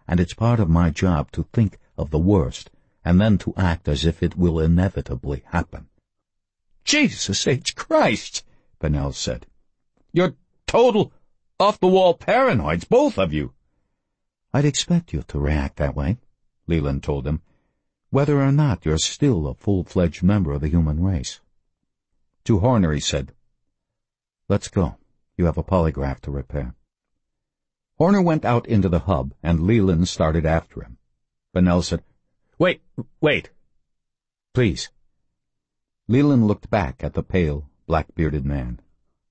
and it's part of my job to think of the worst and then to act as if it will inevitably happen." "Jesus H. Christ," Bennell said. "You're total off-the-wall paranoids, both of you." "I'd expect you to react that way," Leland told him, "whether or not you're still a full-fledged member of the human race." To Horner he said, "Let's go. You have a polygraph to repair." Horner went out into the hub, and Leland started after him. Bennell said, Wait. Please." Leland looked back at the pale, black-bearded man.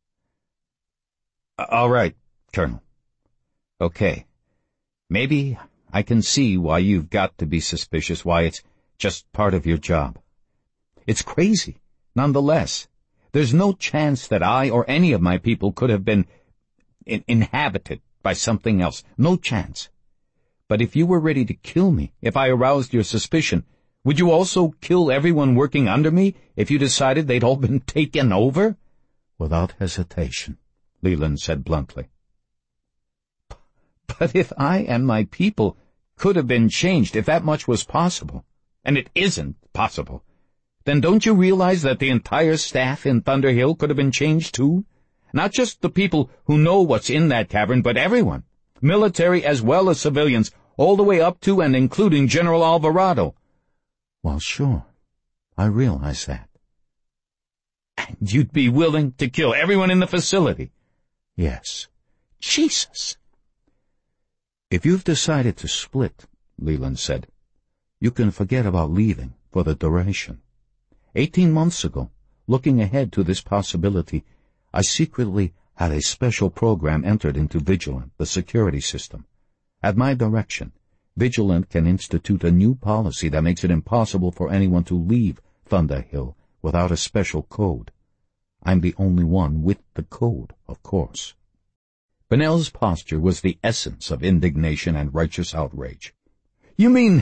"All right, Colonel. Okay. Maybe I can see why you've got to be suspicious, why it's just part of your job. It's crazy, nonetheless. There's no chance that I or any of my people could have been inhabited by something else. No chance. But if you were ready to kill me, if I aroused your suspicion, would you also kill everyone working under me if you decided they'd all been taken over?" "Without hesitation," Leland said bluntly. "But if I and my people could have been changed, if that much was possible, and it isn't possible, then don't you realize that the entire staff in Thunderhill could have been changed too? Not just the people who know what's in that cavern, but everyone, military as well as civilians, all the way up to and including General Alvarado." "Well, sure. I realize that." "And you'd be willing to kill everyone in the facility?" "Yes." "Jesus!" "If you've decided to split," Leland said, "you can forget about leaving for the duration. 18 months ago, looking ahead to this possibility, I secretly had a special program entered into Vigilant, the security system. At my direction, Vigilant can institute a new policy that makes it impossible for anyone to leave Thunderhill without a special code. I'm the only one with the code, of course." Bennell's posture was the essence of indignation and righteous outrage. "You mean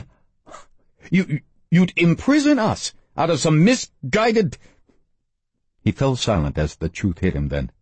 you'd imprison us out of some misguided—" He fell silent as the truth hit him then.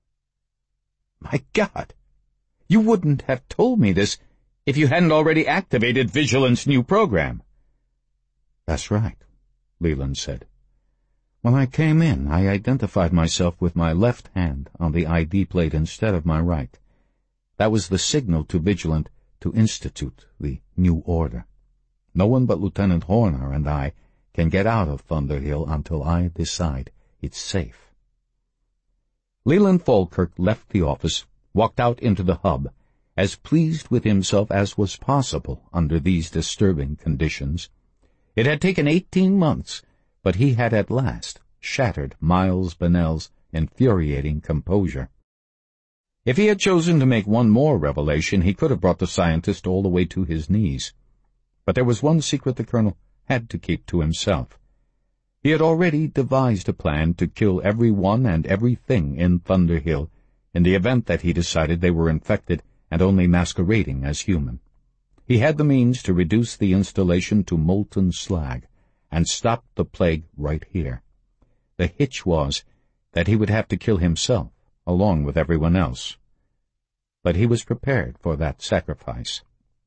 "My God, you wouldn't have told me this if you hadn't already activated Vigilant's new program." "That's right," Leland said. "When I came in, I identified myself with my left hand on the ID plate instead of my right. That was the signal to Vigilant to institute the new order. No one but Lieutenant Horner and I can get out of Thunderhill until I decide it's safe." Leland Falkirk left the office, walked out into the hub, as pleased with himself as was possible under these disturbing conditions. It had taken 18 months, but he had at last shattered Miles Bennell's infuriating composure. If he had chosen to make one more revelation, he could have brought the scientist all the way to his knees. But there was one secret the colonel had to keep to himself. He had already devised a plan to kill everyone and everything in Thunderhill in the event that he decided they were infected and only masquerading as human. He had the means to reduce the installation to molten slag and stop the plague right here. The hitch was that he would have to kill himself along with everyone else. But he was prepared for that sacrifice.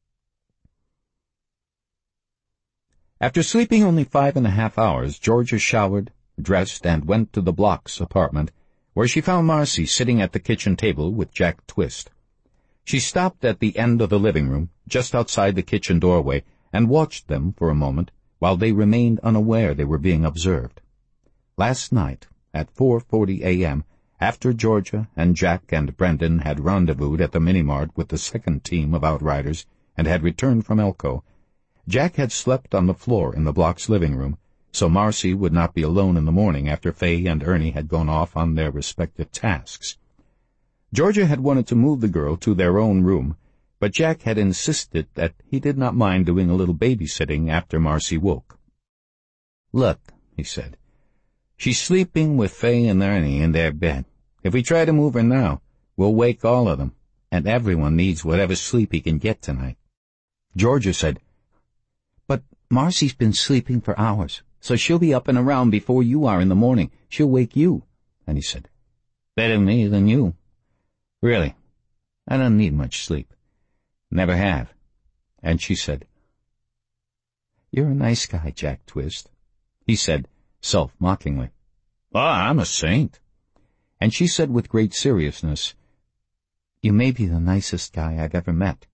After sleeping only 5.5 hours, Georgia showered, dressed, and went to the Block's apartment, where she found Marcy sitting at the kitchen table with Jack Twist. She stopped at the end of the living room, just outside the kitchen doorway, and watched them for a moment while they remained unaware they were being observed. Last night, at 4:40 a.m., after Georgia and Jack and Brendan had rendezvoused at the Minimart with the second team of Outriders and had returned from Elko, Jack had slept on the floor in the Block's living room, so Marcy would not be alone in the morning after Fay and Ernie had gone off on their respective tasks. Georgia had wanted to move the girl to their own room, but Jack had insisted that he did not mind doing a little babysitting after Marcy woke. "Look," he said, "she's sleeping with Fay and Ernie in their bed. If we try to move her now, we'll wake all of them, and everyone needs whatever sleep he can get tonight." Georgia said, "But Marcy's been sleeping for hours, so she'll be up and around before you are in the morning. She'll wake you." And he said, "Better me than you. Really, I don't need much sleep. Never have. and she said, "You're a nice guy, Jack Twist." He said, self-mockingly, "I'm a saint." And she said with great seriousness, "You may be the nicest guy I've ever met."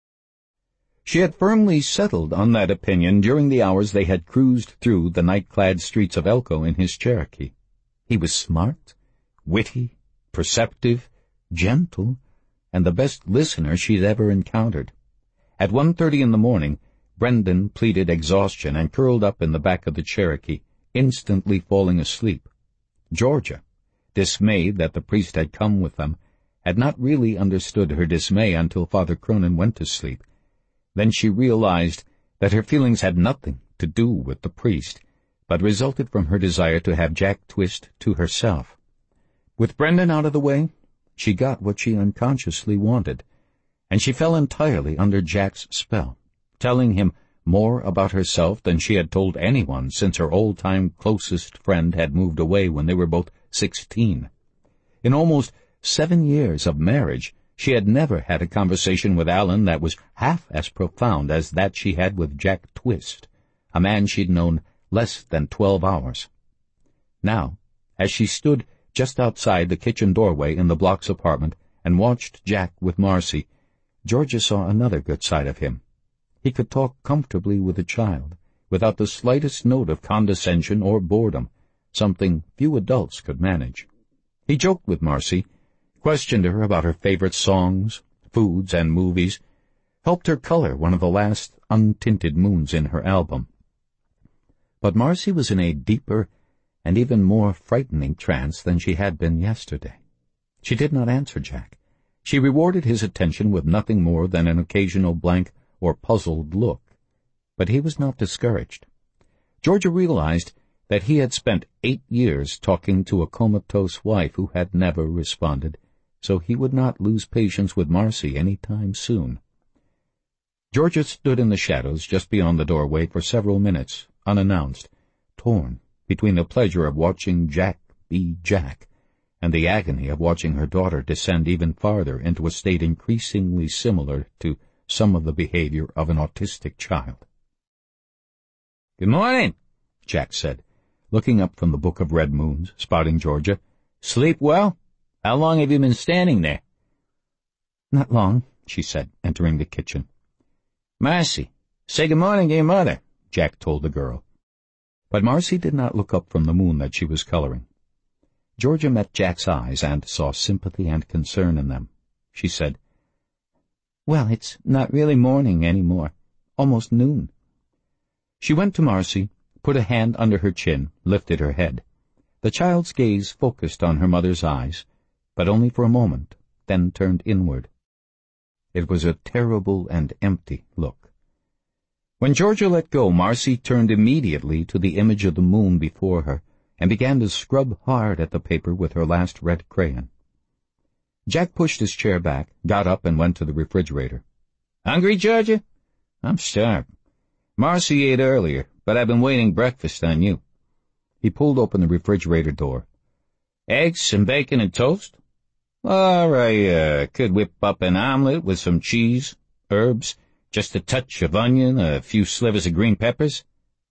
She had firmly settled on that opinion during the hours they had cruised through the night-clad streets of Elko in his Cherokee. He was smart, witty, perceptive, gentle, and the best listener she'd ever encountered. At 1:30 in the morning, Brendan pleaded exhaustion and curled up in the back of the Cherokee, instantly falling asleep. Georgia, dismayed that the priest had come with them, had not really understood her dismay until Father Cronin went to sleep. Then she realized that her feelings had nothing to do with the priest, but resulted from her desire to have Jack Twist to herself. With Brendan out of the way, she got what she unconsciously wanted, and she fell entirely under Jack's spell, telling him more about herself than she had told anyone since her old-time closest friend had moved away when they were both 16. In almost 7 years of marriage, she had never had a conversation with Alan that was half as profound as that she had with Jack Twist, a man she'd known less than 12 hours. Now, as she stood just outside the kitchen doorway in the Blocks apartment and watched Jack with Marcy, Georgia saw another good side of him. He could talk comfortably with a child, without the slightest note of condescension or boredom, something few adults could manage. He joked with Marcy, questioned her about her favorite songs, foods, and movies, helped her color one of the last untinted moons in her album. But Marcy was in a deeper and even more frightening trance than she had been yesterday. She did not answer Jack. She rewarded his attention with nothing more than an occasional blank or puzzled look. But he was not discouraged. Georgia realized that he had spent 8 years talking to a comatose wife who had never responded, so he would not lose patience with Marcy any time soon. Georgia stood in the shadows just beyond the doorway for several minutes, unannounced, torn between the pleasure of watching Jack be Jack and the agony of watching her daughter descend even farther into a state increasingly similar to some of the behavior of an autistic child. "Good morning," Jack said, looking up from the Book of Red Moons, spotting Georgia. "Sleep well? How long have you been standing there?" "Not long," she said, entering the kitchen. "Marcy, say good morning to your mother," Jack told the girl. But Marcy did not look up from the moon that she was coloring. Georgia met Jack's eyes and saw sympathy and concern in them. She said, "Well, it's not really morning any more. Almost noon." She went to Marcy, put a hand under her chin, lifted her head. The child's gaze focused on her mother's eyes, but only for a moment, then turned inward. It was a terrible and empty look. When Georgia let go, Marcy turned immediately to the image of the moon before her and began to scrub hard at the paper with her last red crayon. Jack pushed his chair back, got up, and went to the refrigerator. "Hungry, Georgia?" "I'm starved. Marcy ate earlier, but I've been waiting breakfast on you." He pulled open the refrigerator door. "Eggs, some bacon, and toast? Or I could whip up an omelet with some cheese, herbs, just a touch of onion, a few slivers of green peppers."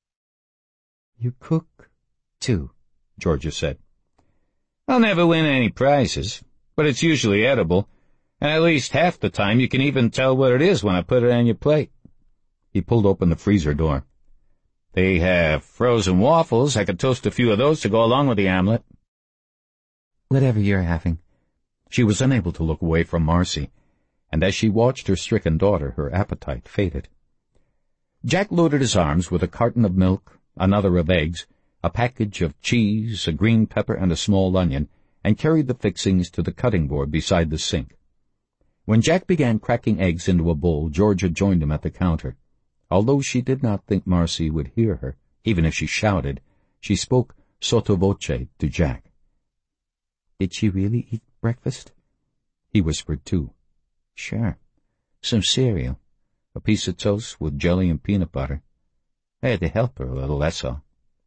"You cook, too," Georgia said. "I'll never win any prizes, but it's usually edible, and at least half the time you can even tell what it is when I put it on your plate." He pulled open the freezer door. "They have frozen waffles. I could toast a few of those to go along with the omelet." "Whatever you're having." She was unable to look away from Marcy, and as she watched her stricken daughter, her appetite faded. Jack loaded his arms with a carton of milk, another of eggs, a package of cheese, a green pepper, and a small onion, and carried the fixings to the cutting board beside the sink. When Jack began cracking eggs into a bowl, Georgia joined him at the counter. Although she did not think Marcy would hear her, even if she shouted, she spoke sotto voce to Jack. "Did she really eat breakfast?" He whispered too. "Sure. Some cereal. A piece of toast with jelly and peanut butter. I had to help her a little, that's all."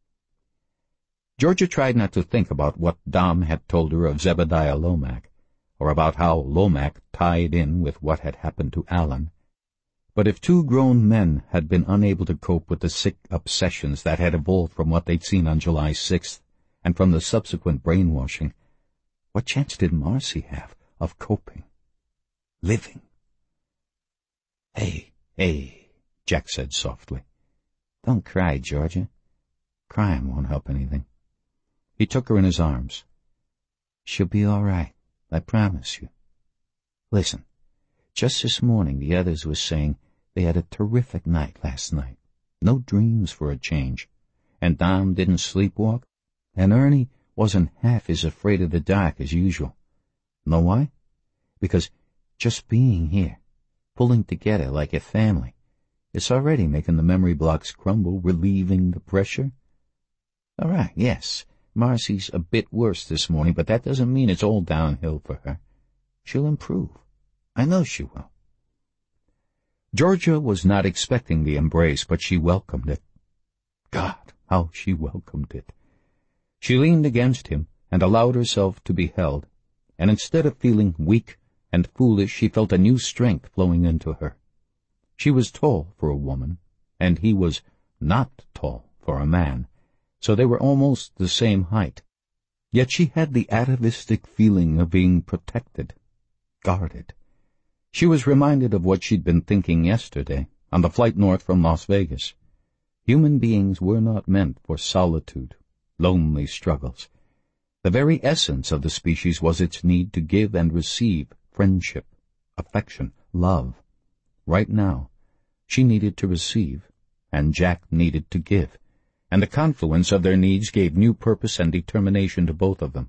Georgia tried not to think about what Dom had told her of Zebediah Lomack, or about how Lomack tied in with what had happened to Alan. But if two grown men had been unable to cope with the sick obsessions that had evolved from what they'd seen on July 6th and from the subsequent brainwashing, what chance did Marcy have of coping, living? Hey, Jack said softly. Don't cry, Georgia. Crying won't help anything. He took her in his arms. She'll be all right, I promise you. Listen, just this morning the others were saying they had a terrific night last night. No dreams for a change. And Dom didn't sleepwalk. And Ernie wasn't half as afraid of the dark as usual. Know why? Because just being here, pulling together like a family, it's already making the memory blocks crumble, relieving the pressure. All right, yes, Marcy's a bit worse this morning, but that doesn't mean it's all downhill for her. She'll improve. I know she will. Georgia was not expecting the embrace, but she welcomed it. God, how she welcomed it. She leaned against him and allowed herself to be held, and instead of feeling weak and foolish, she felt a new strength flowing into her. She was tall for a woman, and he was not tall for a man, so they were almost the same height. Yet she had the atavistic feeling of being protected, guarded. She was reminded of what she'd been thinking yesterday on the flight north from Las Vegas. Human beings were not meant for solitude, lonely struggles. The very essence of the species was its need to give and receive friendship, affection, love. Right now, she needed to receive, and Jack needed to give, and the confluence of their needs gave new purpose and determination to both of them.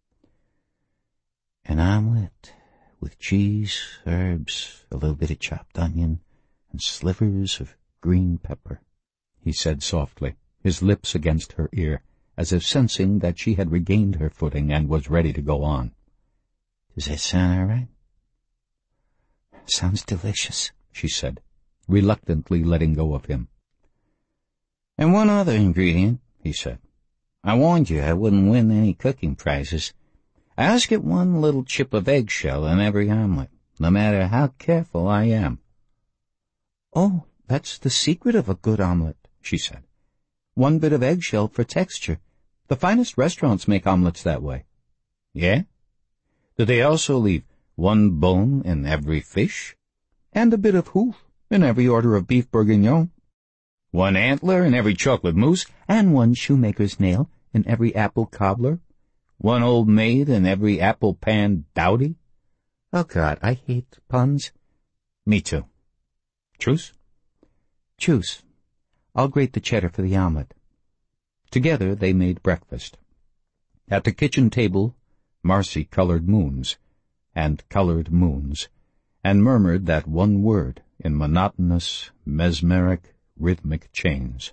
An omelet with cheese, herbs, a little bit of chopped onion, and slivers of green pepper, he said softly, his lips against her ear, as if sensing that she had regained her footing and was ready to go on. Does that sound all right? Sounds delicious, she said, reluctantly letting go of him. And one other ingredient, he said. I warned you I wouldn't win any cooking prizes. I always get one little chip of eggshell in every omelet, no matter how careful I am. Oh, that's the secret of a good omelet, she said. One bit of eggshell for texture. The finest restaurants make omelets that way. Yeah? Do they also leave one bone in every fish? And a bit of hoof in every order of beef bourguignon? One antler in every chocolate mousse? And one shoemaker's nail in every apple cobbler? One old maid in every apple pan dowdy? Oh, God, I hate puns. Me too. Truce? Truce. I'll grate the cheddar for the omelet. Together they made breakfast. At the kitchen table, Marcy colored moons, and murmured that one word in monotonous, mesmeric, rhythmic chains.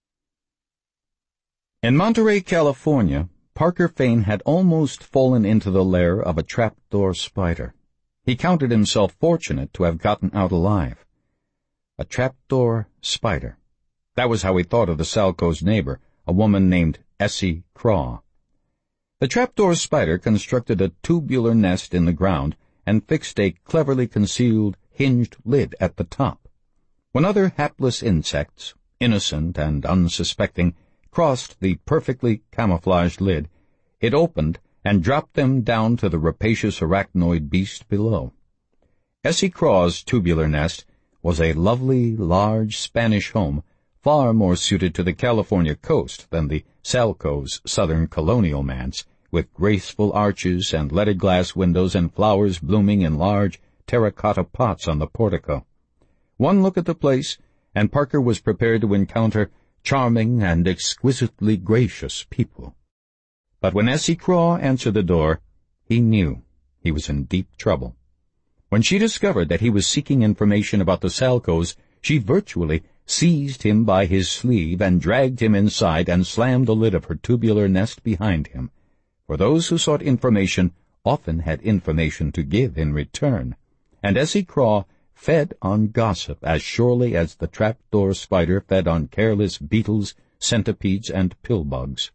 In Monterey, California, Parker Fane had almost fallen into the lair of a trapdoor spider. He counted himself fortunate to have gotten out alive. A trapdoor spider. That was how he thought of the Salco's neighbor, a woman named Essie Craw. The trapdoor spider constructed a tubular nest in the ground and fixed a cleverly concealed, hinged lid at the top. When other hapless insects, innocent and unsuspecting, crossed the perfectly camouflaged lid, it opened and dropped them down to the rapacious arachnoid beast below. Essie Craw's tubular nest was a lovely, large Spanish home, far more suited to the California coast than the Salco's southern colonial manse, with graceful arches and leaded glass windows and flowers blooming in large terracotta pots on the portico. One look at the place, and Parker was prepared to encounter charming and exquisitely gracious people. But when Essie Craw answered the door, he knew he was in deep trouble. When she discovered that he was seeking information about the Salcos, she virtually seized him by his sleeve and dragged him inside and slammed the lid of her tubular nest behind him. For those who sought information often had information to give in return, and Essie Craw fed on gossip as surely as the trapdoor spider fed on careless beetles, centipedes, and pillbugs.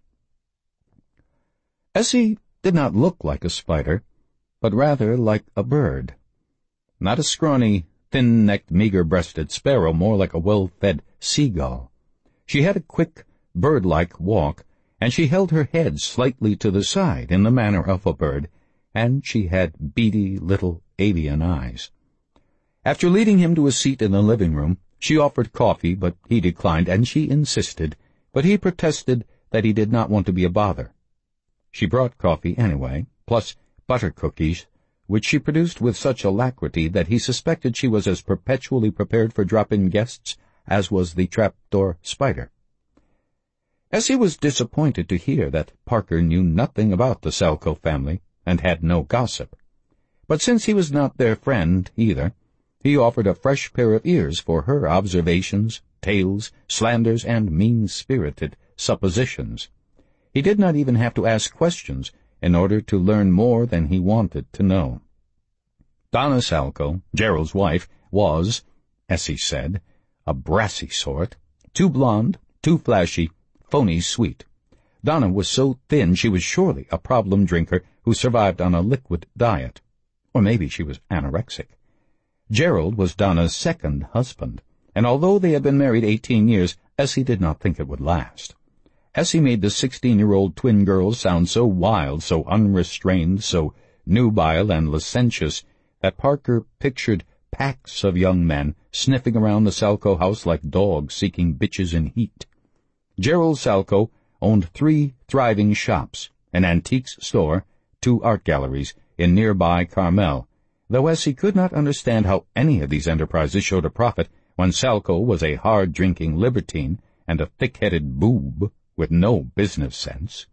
Essie did not look like a spider, but rather like a bird. Not a scrawny, thin-necked, meager-breasted sparrow more like a well-fed seagull. She had a quick, bird-like walk, and she held her head slightly to the side in the manner of a bird, and she had beady little avian eyes. After leading him to a seat in the living room, she offered coffee, but he declined, and she insisted, but he protested that he did not want to be a bother. She brought coffee anyway, plus butter cookies, which she produced with such alacrity that he suspected she was as perpetually prepared for drop-in guests as was the trapdoor spider. Essie was disappointed to hear that Parker knew nothing about the Salco family and had no gossip. But since he was not their friend either, he offered a fresh pair of ears for her observations, tales, slanders, and mean-spirited suppositions. He did not even have to ask questions in order to learn more than he wanted to know. Donna Salco, Gerald's wife, was, Essie said, a brassy sort, too blonde, too flashy, phony sweet. Donna was so thin she was surely a problem drinker who survived on a liquid diet. Or maybe she was anorexic. Gerald was Donna's second husband, and although they had been married 18 years, Essie did not think it would last. Essie made the 16-year-old twin girls sound so wild, so unrestrained, so nubile and licentious, that Parker pictured packs of young men sniffing around the Salco house like dogs seeking bitches in heat. Gerald Salco owned 3 thriving shops, an antiques store, 2 art galleries in nearby Carmel, though Essie could not understand how any of these enterprises showed a profit when Salco was a hard-drinking libertine and a thick-headed boob with no business sense.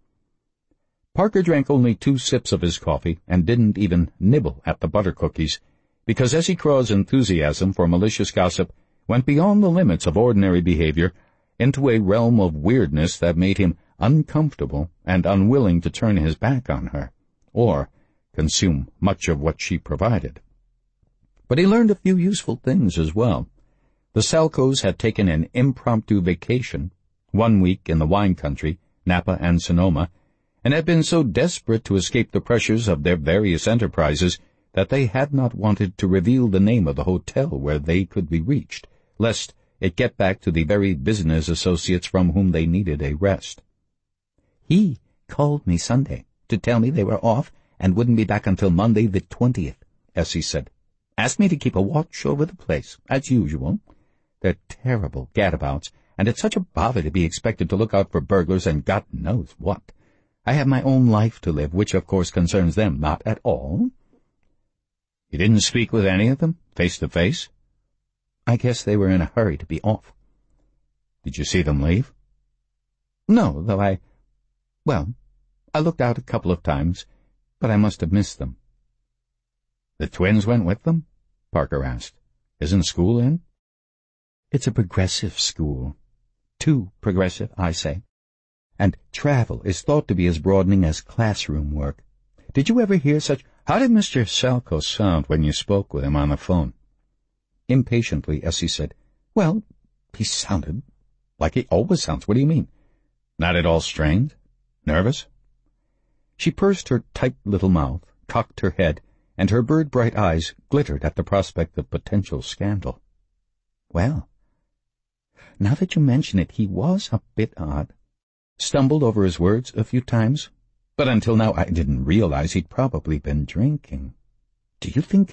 Parker drank only 2 sips of his coffee and didn't even nibble at the butter cookies, because Essie Craw's enthusiasm for malicious gossip went beyond the limits of ordinary behavior into a realm of weirdness that made him uncomfortable and unwilling to turn his back on her, or consume much of what she provided. But he learned a few useful things as well. The Salcos had taken an impromptu vacation, 1 week in the wine country, Napa and Sonoma, and had been so desperate to escape the pressures of their various enterprises that they had not wanted to reveal the name of the hotel where they could be reached, lest it get back to the very business associates from whom they needed a rest. "He called me Sunday to tell me they were off and wouldn't be back until Monday the 20th, Essie said. "Asked me to keep a watch over the place, as usual. They're terrible gadabouts, and it's such a bother to be expected to look out for burglars and God knows what. I have my own life to live, which of course concerns them not at all." "You didn't speak with any of them, face to face?" "I guess they were in a hurry to be off." "Did you see them leave?" "No, though I looked out a couple of times, but I must have missed them." "The twins went with them?" Parker asked. "Isn't school in?" "It's a progressive school. Too progressive, I say. And travel is thought to be as broadening as classroom work. Did you ever hear such— How did Mr. Salco sound when you spoke with him on the phone?" Impatiently, Essie said, "Well, he sounded like he always sounds. What do you mean?" "Not at all strained? Nervous?" She pursed her tight little mouth, cocked her head, and her bird-bright eyes glittered at the prospect of potential scandal. "Well, now that you mention it, he was a bit odd. Stumbled over his words a few times, but until now I didn't realize he'd probably been drinking. Do you think,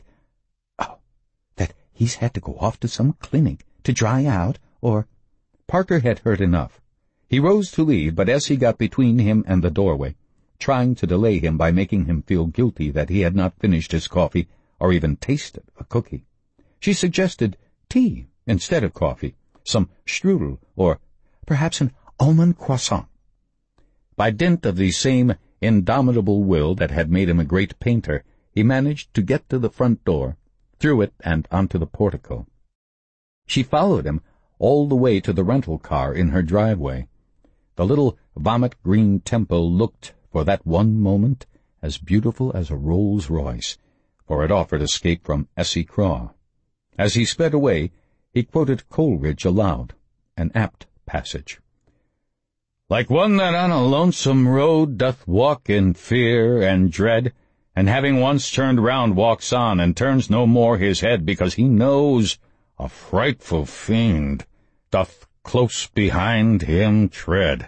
that he's had to go off to some clinic to dry out, or—" Parker had heard enough. He rose to leave, but Essie got between him and the doorway, trying to delay him by making him feel guilty that he had not finished his coffee or even tasted a cookie. She suggested tea instead of coffee, some strudel, or perhaps an almond croissant. By dint of the same indomitable will that had made him a great painter, he managed to get to the front door, through it and onto the portico. She followed him all the way to the rental car in her driveway. The little vomit-green temple looked, for that one moment, as beautiful as a Rolls-Royce, for it offered escape from Essie Craw. As he sped away, he quoted Coleridge aloud, an apt passage. "Like one that on a lonesome road doth walk in fear and dread, and having once turned round walks on, and turns no more his head, because he knows a frightful fiend doth close behind him tread.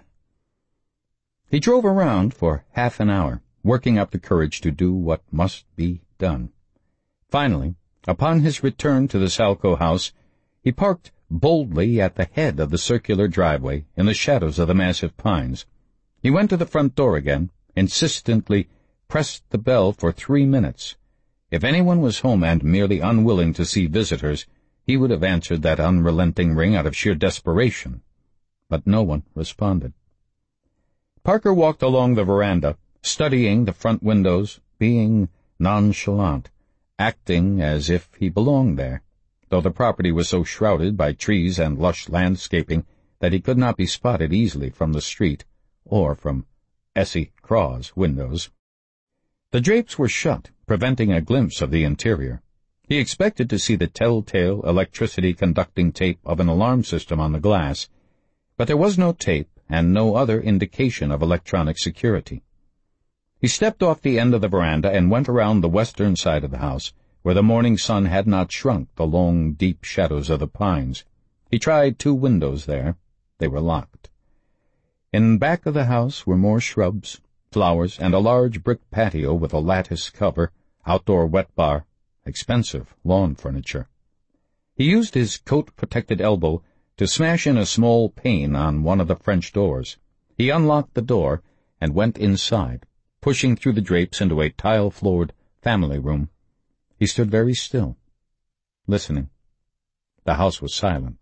He drove around for half an hour, working up the courage to do what must be done. Finally, upon his return to the Salco house, he parked boldly at the head of the circular driveway in the shadows of the massive pines. He went to the front door again, insistently pressed the bell for 3 minutes. If anyone was home and merely unwilling to see visitors, he would have answered that unrelenting ring out of sheer desperation. But no one responded. Parker walked along the veranda, studying the front windows, being nonchalant, acting as if he belonged there, though the property was so shrouded by trees and lush landscaping that he could not be spotted easily from the street or from Essie Craw's windows. The drapes were shut, preventing a glimpse of the interior. He expected to see the telltale electricity-conducting tape of an alarm system on the glass, but there was no tape and no other indication of electronic security. He stepped off the end of the veranda and went around the western side of the house, where the morning sun had not shrunk the long, deep shadows of the pines. He tried 2 windows there. They were locked. In back of the house were more shrubs, flowers, and a large brick patio with a lattice cover, outdoor wet bar, expensive lawn furniture. He used his coat-protected elbow to smash in a small pane on one of the French doors. He unlocked the door and went inside, pushing through the drapes into a tile-floored family room. He stood very still, listening. The house was silent.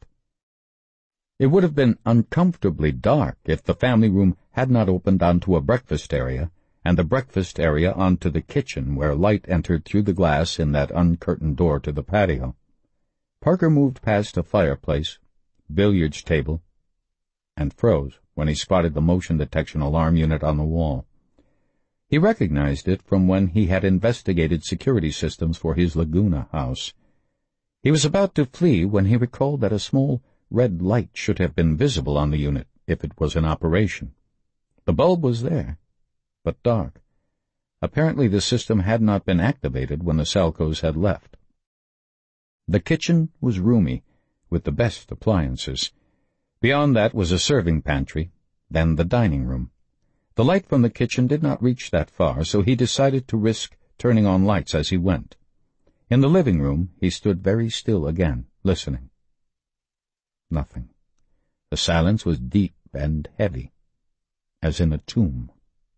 It would have been uncomfortably dark if the family room had not opened onto a breakfast area, and the breakfast area onto the kitchen, where light entered through the glass in that uncurtained door to the patio. Parker moved past a fireplace, billiards table, and froze when he spotted the motion detection alarm unit on the wall. He recognized it from when he had investigated security systems for his Laguna house. He was about to flee when he recalled that a small red light should have been visible on the unit if it was in operation. The bulb was there, but dark. Apparently the system had not been activated when the Salcos had left. The kitchen was roomy, with the best appliances. Beyond that was a serving pantry, then the dining room. The light from the kitchen did not reach that far, so he decided to risk turning on lights as he went. In the living room, he stood very still again, listening. Nothing. The silence was deep and heavy, as in a tomb.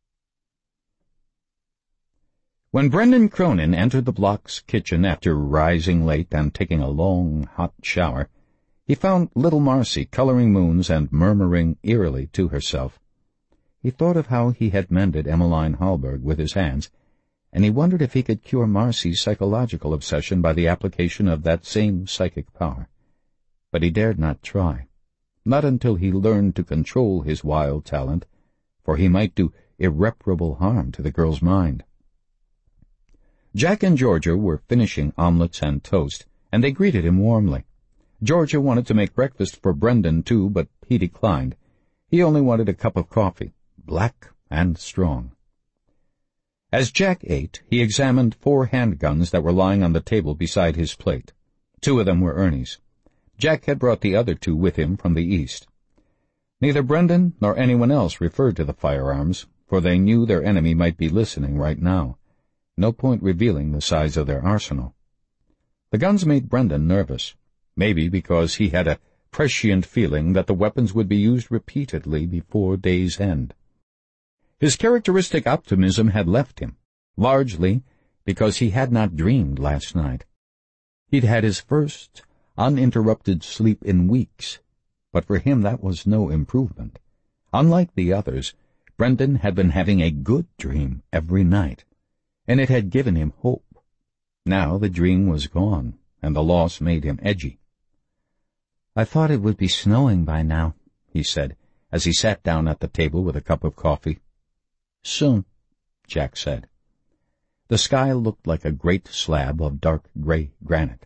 When Brendan Cronin entered the Bloch's kitchen after rising late and taking a long, hot shower, he found little Marcy coloring moons and murmuring eerily to herself. He thought of how he had mended Emmeline Hallberg with his hands, and he wondered if he could cure Marcy's psychological obsession by the application of that same psychic power. But he dared not try, not until he learned to control his wild talent, for he might do irreparable harm to the girl's mind. Jack and Georgia were finishing omelets and toast, and they greeted him warmly. Georgia wanted to make breakfast for Brendan, too, but he declined. He only wanted a cup of coffee, black and strong. As Jack ate, he examined 4 handguns that were lying on the table beside his plate. 2 of them were Ernie's. Jack had brought the other 2 with him from the east. Neither Brendan nor anyone else referred to the firearms, for they knew their enemy might be listening right now. No point revealing the size of their arsenal. The guns made Brendan nervous, maybe because he had a prescient feeling that the weapons would be used repeatedly before day's end. His characteristic optimism had left him, largely because he had not dreamed last night. He'd had his first uninterrupted sleep in weeks, but for him that was no improvement. Unlike the others, Brendan had been having a good dream every night, and it had given him hope. Now the dream was gone, and the loss made him edgy. "I thought it would be snowing by now," he said, as he sat down at the table with a cup of coffee. "Soon," Jack said. The sky looked like a great slab of dark gray granite.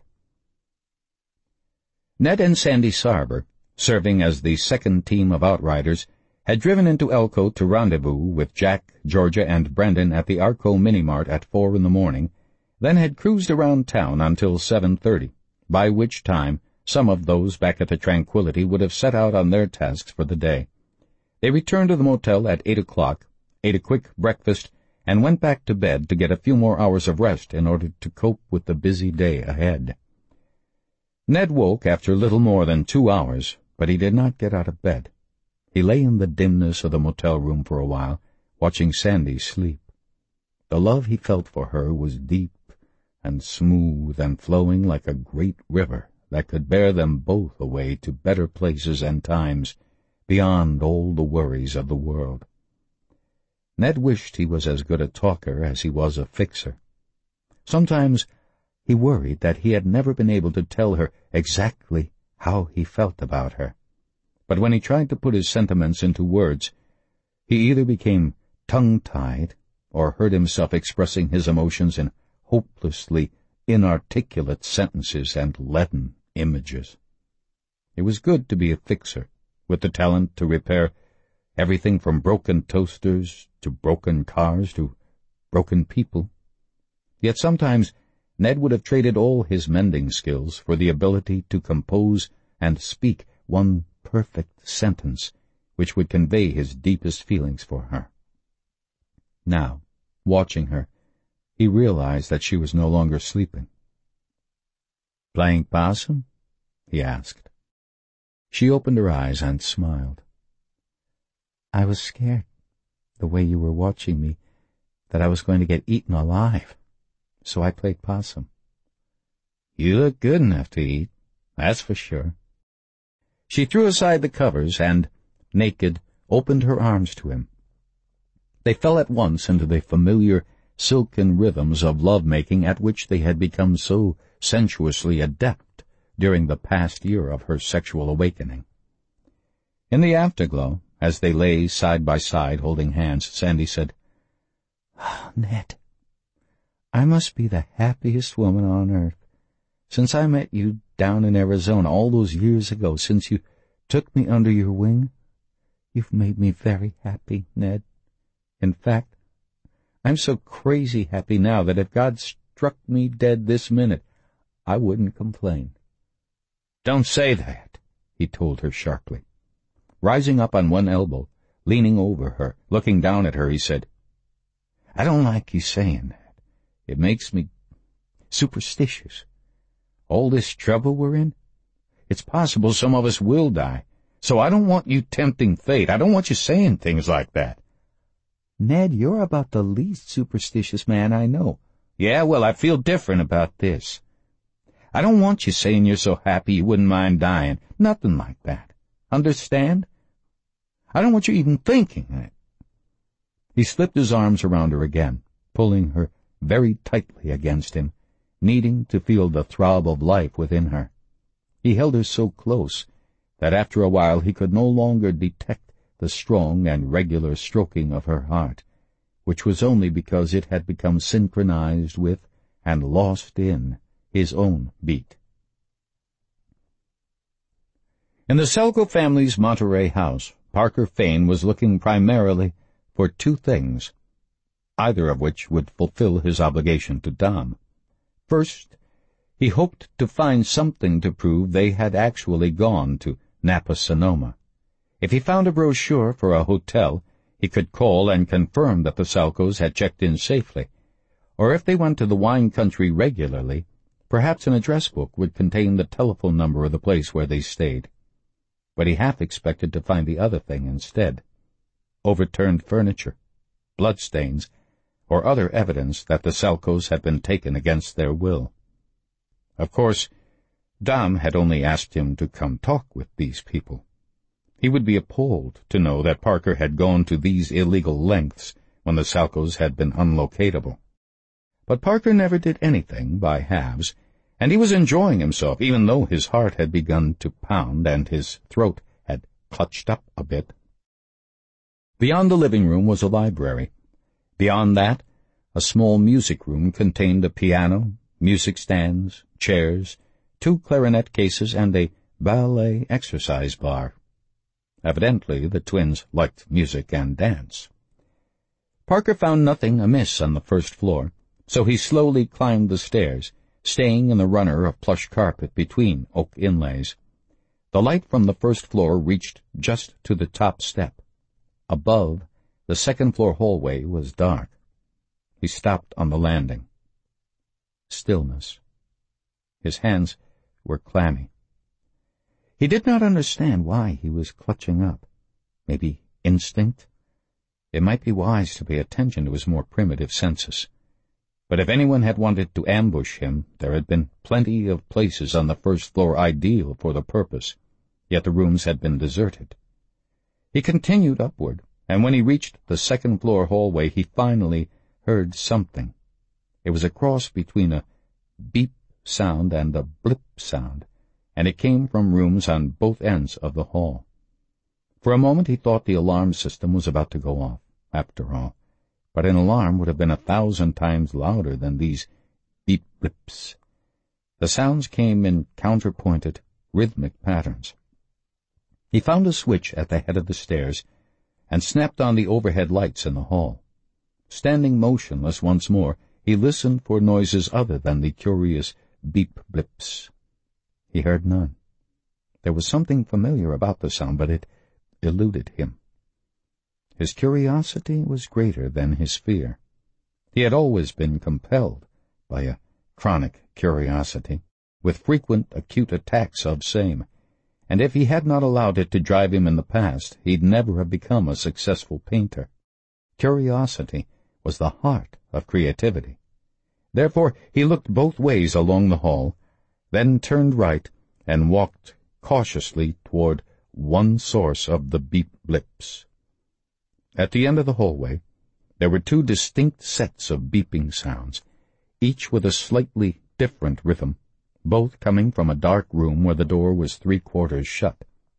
Ned and Sandy Sarber, serving as the second team of outriders, had driven into Elko to rendezvous with Jack, Georgia, and Brendan at the Arco Mini-Mart at 4 a.m, then had cruised around town until 7:30, by which time some of those back at the Tranquility would have set out on their tasks for the day. They returned to the motel at 8 o'clock, ate a quick breakfast, and went back to bed to get a few more hours of rest in order to cope with the busy day ahead. Ned woke after little more than 2 hours, but he did not get out of bed. He lay in the dimness of the motel room for a while, watching Sandy sleep. The love he felt for her was deep and smooth and flowing like a great river that could bear them both away to better places and times beyond all the worries of the world. Ned wished he was as good a talker as he was a fixer. Sometimes he worried that he had never been able to tell her exactly how he felt about her. But when he tried to put his sentiments into words, he either became tongue-tied or heard himself expressing his emotions in hopelessly inarticulate sentences and leaden images. It was good to be a fixer, with the talent to repair everything from broken toasters to broken cars to broken people. Yet sometimes Ned would have traded all his mending skills for the ability to compose and speak one perfect sentence which would convey his deepest feelings for her. Now, watching her, he realized that she was no longer sleeping. "Playing possum?" he asked. She opened her eyes and smiled. "I was scared, the way you were watching me, that I was going to get eaten alive, so I played possum." "You look good enough to eat, that's for sure." She threw aside the covers and, naked, opened her arms to him. They fell at once into the familiar, silken rhythms of love-making at which they had become so sensuously adept during the past year of her sexual awakening. In the afterglow, as they lay side by side holding hands, Sandy said, "Oh, Ned, I must be the happiest woman on earth. Since I met you down in Arizona all those years ago, since you took me under your wing, you've made me very happy, Ned. In fact, I'm so crazy happy now that if God struck me dead this minute, I wouldn't complain." "Don't say that," he told her sharply. Rising up on one elbow, leaning over her, looking down at her, he said, "I don't like you saying that. It makes me superstitious. All this trouble we're in, it's possible some of us will die, so I don't want you tempting fate. I don't want you saying things like that." "Ned, you're about the least superstitious man I know." "Yeah, well, I feel different about this. I don't want you saying you're so happy you wouldn't mind dying. Nothing like that. Understand? I don't want you even thinking it." He slipped his arms around her again, pulling her very tightly against him, needing to feel the throb of life within her. He held her so close that after a while he could no longer detect the strong and regular stroking of her heart, which was only because it had become synchronized with and lost in his own beat. In the Selko family's Monterey house, Parker Fane was looking primarily for two things, either of which would fulfill his obligation to Dom. First, he hoped to find something to prove they had actually gone to Napa, Sonoma. If he found a brochure for a hotel, he could call and confirm that the Salkos had checked in safely, or if they went to the wine country regularly, perhaps an address book would contain the telephone number of the place where they stayed. But he half expected to find the other thing instead: overturned furniture, bloodstains, or other evidence that the Salkos had been taken against their will. Of course, Dom had only asked him to come talk with these people. He would be appalled to know that Parker had gone to these illegal lengths when the Salkos had been unlocatable. But Parker never did anything by halves, and he was enjoying himself, even though his heart had begun to pound and his throat had clutched up a bit. Beyond the living room was a library. Beyond that, a small music room contained a piano, music stands, chairs, 2 clarinet cases, and a ballet exercise bar. Evidently, the twins liked music and dance. Parker found nothing amiss on the first floor, so he slowly climbed the stairs, staying in the runner of plush carpet between oak inlays. The light from the first floor reached just to the top step. Above, the second-floor hallway was dark. He stopped on the landing. Stillness. His hands were clammy. He did not understand why he was clutching up. Maybe instinct? It might be wise to pay attention to his more primitive senses. But if anyone had wanted to ambush him, there had been plenty of places on the first floor ideal for the purpose, yet the rooms had been deserted. He continued upward, and when he reached the second-floor hallway, he finally heard something. It was a cross between a beep sound and a blip sound, and it came from rooms on both ends of the hall. For a moment he thought the alarm system was about to go off, after all, but an alarm would have been 1,000 times louder than these beep-blips. The sounds came in counterpointed, rhythmic patterns. He found a switch at the head of the stairs and snapped on the overhead lights in the hall. Standing motionless once more, he listened for noises other than the curious beep-blips. He heard none. There was something familiar about the sound, but it eluded him. His curiosity was greater than his fear. He had always been compelled by a chronic curiosity, with frequent acute attacks of same, and if he had not allowed it to drive him in the past, he'd never have become a successful painter. Curiosity was the heart of creativity. Therefore, he looked both ways along the hall, then turned right and walked cautiously toward one source of the beep-blips. At the end of the hallway, there were 2 distinct sets of beeping sounds, each with a slightly different rhythm, both coming from a dark room where the door was 3/4 shut.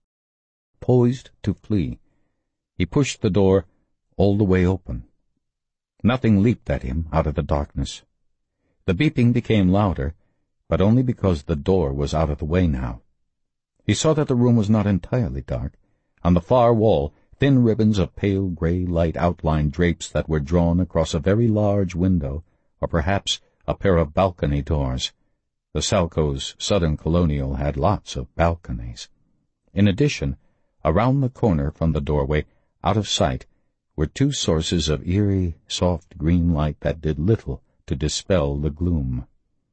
Poised to flee, he pushed the door all the way open. Nothing leaped at him out of the darkness. The beeping became louder, but only because the door was out of the way now. He saw that the room was not entirely dark. On the far wall, thin ribbons of pale gray light outlined drapes that were drawn across a very large window, or perhaps a pair of balcony doors. The Salco's Southern Colonial had lots of balconies. In addition, around the corner from the doorway, out of sight, were 2 sources of eerie, soft green light that did little to dispel the gloom.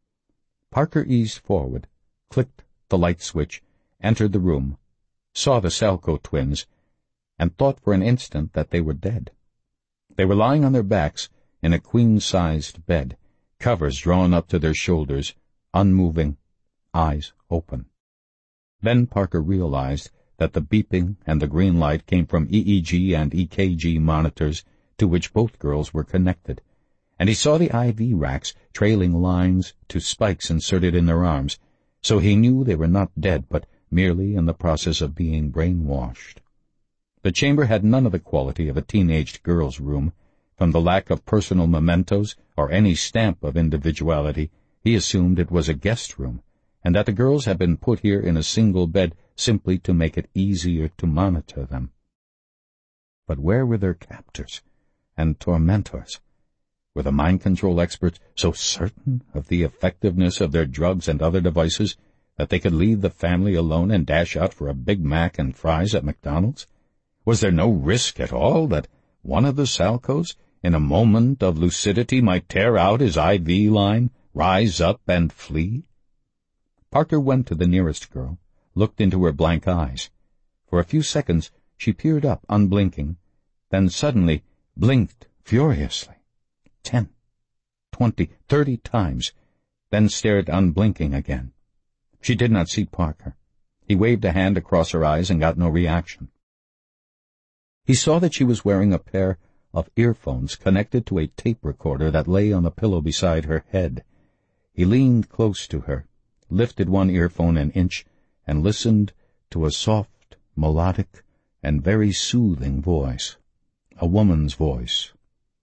Parker eased forward, clicked the light switch, entered the room, saw the Salco twins, and thought for an instant that they were dead. They were lying on their backs in a queen-sized bed, covers drawn up to their shoulders, unmoving, eyes open. Then Parker realized that the beeping and the green light came from EEG and EKG monitors to which both girls were connected, and he saw the IV racks trailing lines to spikes inserted in their arms, so he knew they were not dead but merely in the process of being brainwashed. The chamber had none of the quality of a teenaged girl's room. From the lack of personal mementos or any stamp of individuality, he assumed it was a guest room, and that the girls had been put here in a single bed simply to make it easier to monitor them. But where were their captors and tormentors? Were the mind control experts so certain of the effectiveness of their drugs and other devices that they could leave the family alone and dash out for a Big Mac and fries at McDonald's? Was there no risk at all that one of the Salcos, in a moment of lucidity, might tear out his IV line, rise up, and flee? Parker went to the nearest girl, looked into her blank eyes. For a few seconds she peered up, unblinking, then suddenly blinked furiously. 10, 20, 30 times, then stared unblinking again. She did not see Parker. He waved a hand across her eyes and got no reaction. He saw that she was wearing a pair of earphones connected to a tape recorder that lay on the pillow beside her head. He leaned close to her, lifted one earphone an inch, and listened to a soft, melodic, and very soothing voice. A woman's voice.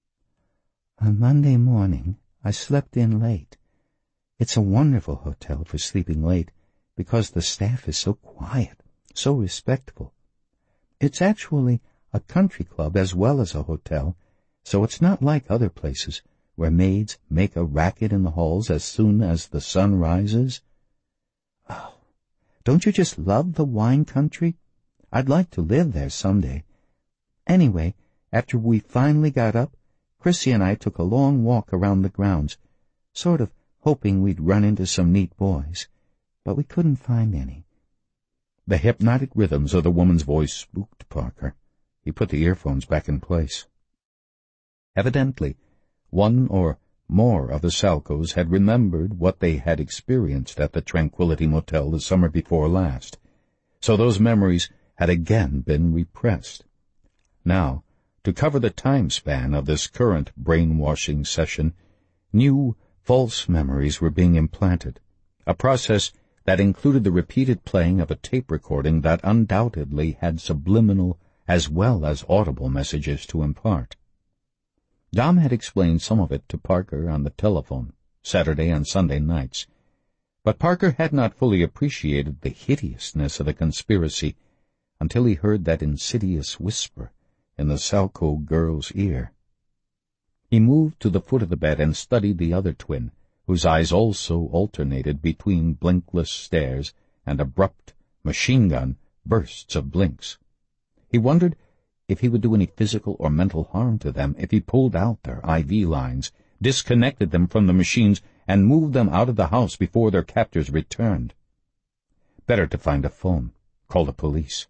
On Monday morning, I slept in late. It's a wonderful hotel for sleeping late because the staff is so quiet, so respectful. It's actually a country club as well as a hotel, so it's not like other places where maids make a racket in the halls as soon as the sun rises. Oh, don't you just love the wine country? I'd like to live there someday. Anyway, after we finally got up, Chrissy and I took a long walk around the grounds, sort of hoping we'd run into some neat boys, but we couldn't find any. The hypnotic rhythms of the woman's voice spooked Parker. He put the earphones back in place. Evidently, one or more of the Salcos had remembered what they had experienced at the Tranquility Motel the summer before last, so those memories had again been repressed. Now, to cover the time span of this current brainwashing session, new, false memories were being implanted, a process that included the repeated playing of a tape recording that undoubtedly had subliminal as well as audible messages to impart. Dom had explained some of it to Parker on the telephone, Saturday and Sunday nights, but Parker had not fully appreciated the hideousness of the conspiracy until he heard that insidious whisper in the Salco girl's ear. He moved to the foot of the bed and studied the other twin, whose eyes also alternated between blinkless stares and abrupt, machine-gun bursts of blinks. He wondered if he would do any physical or mental harm to them if he pulled out their IV lines, disconnected them from the machines, and moved them out of the house before their captors returned. Better to find a phone, call the police.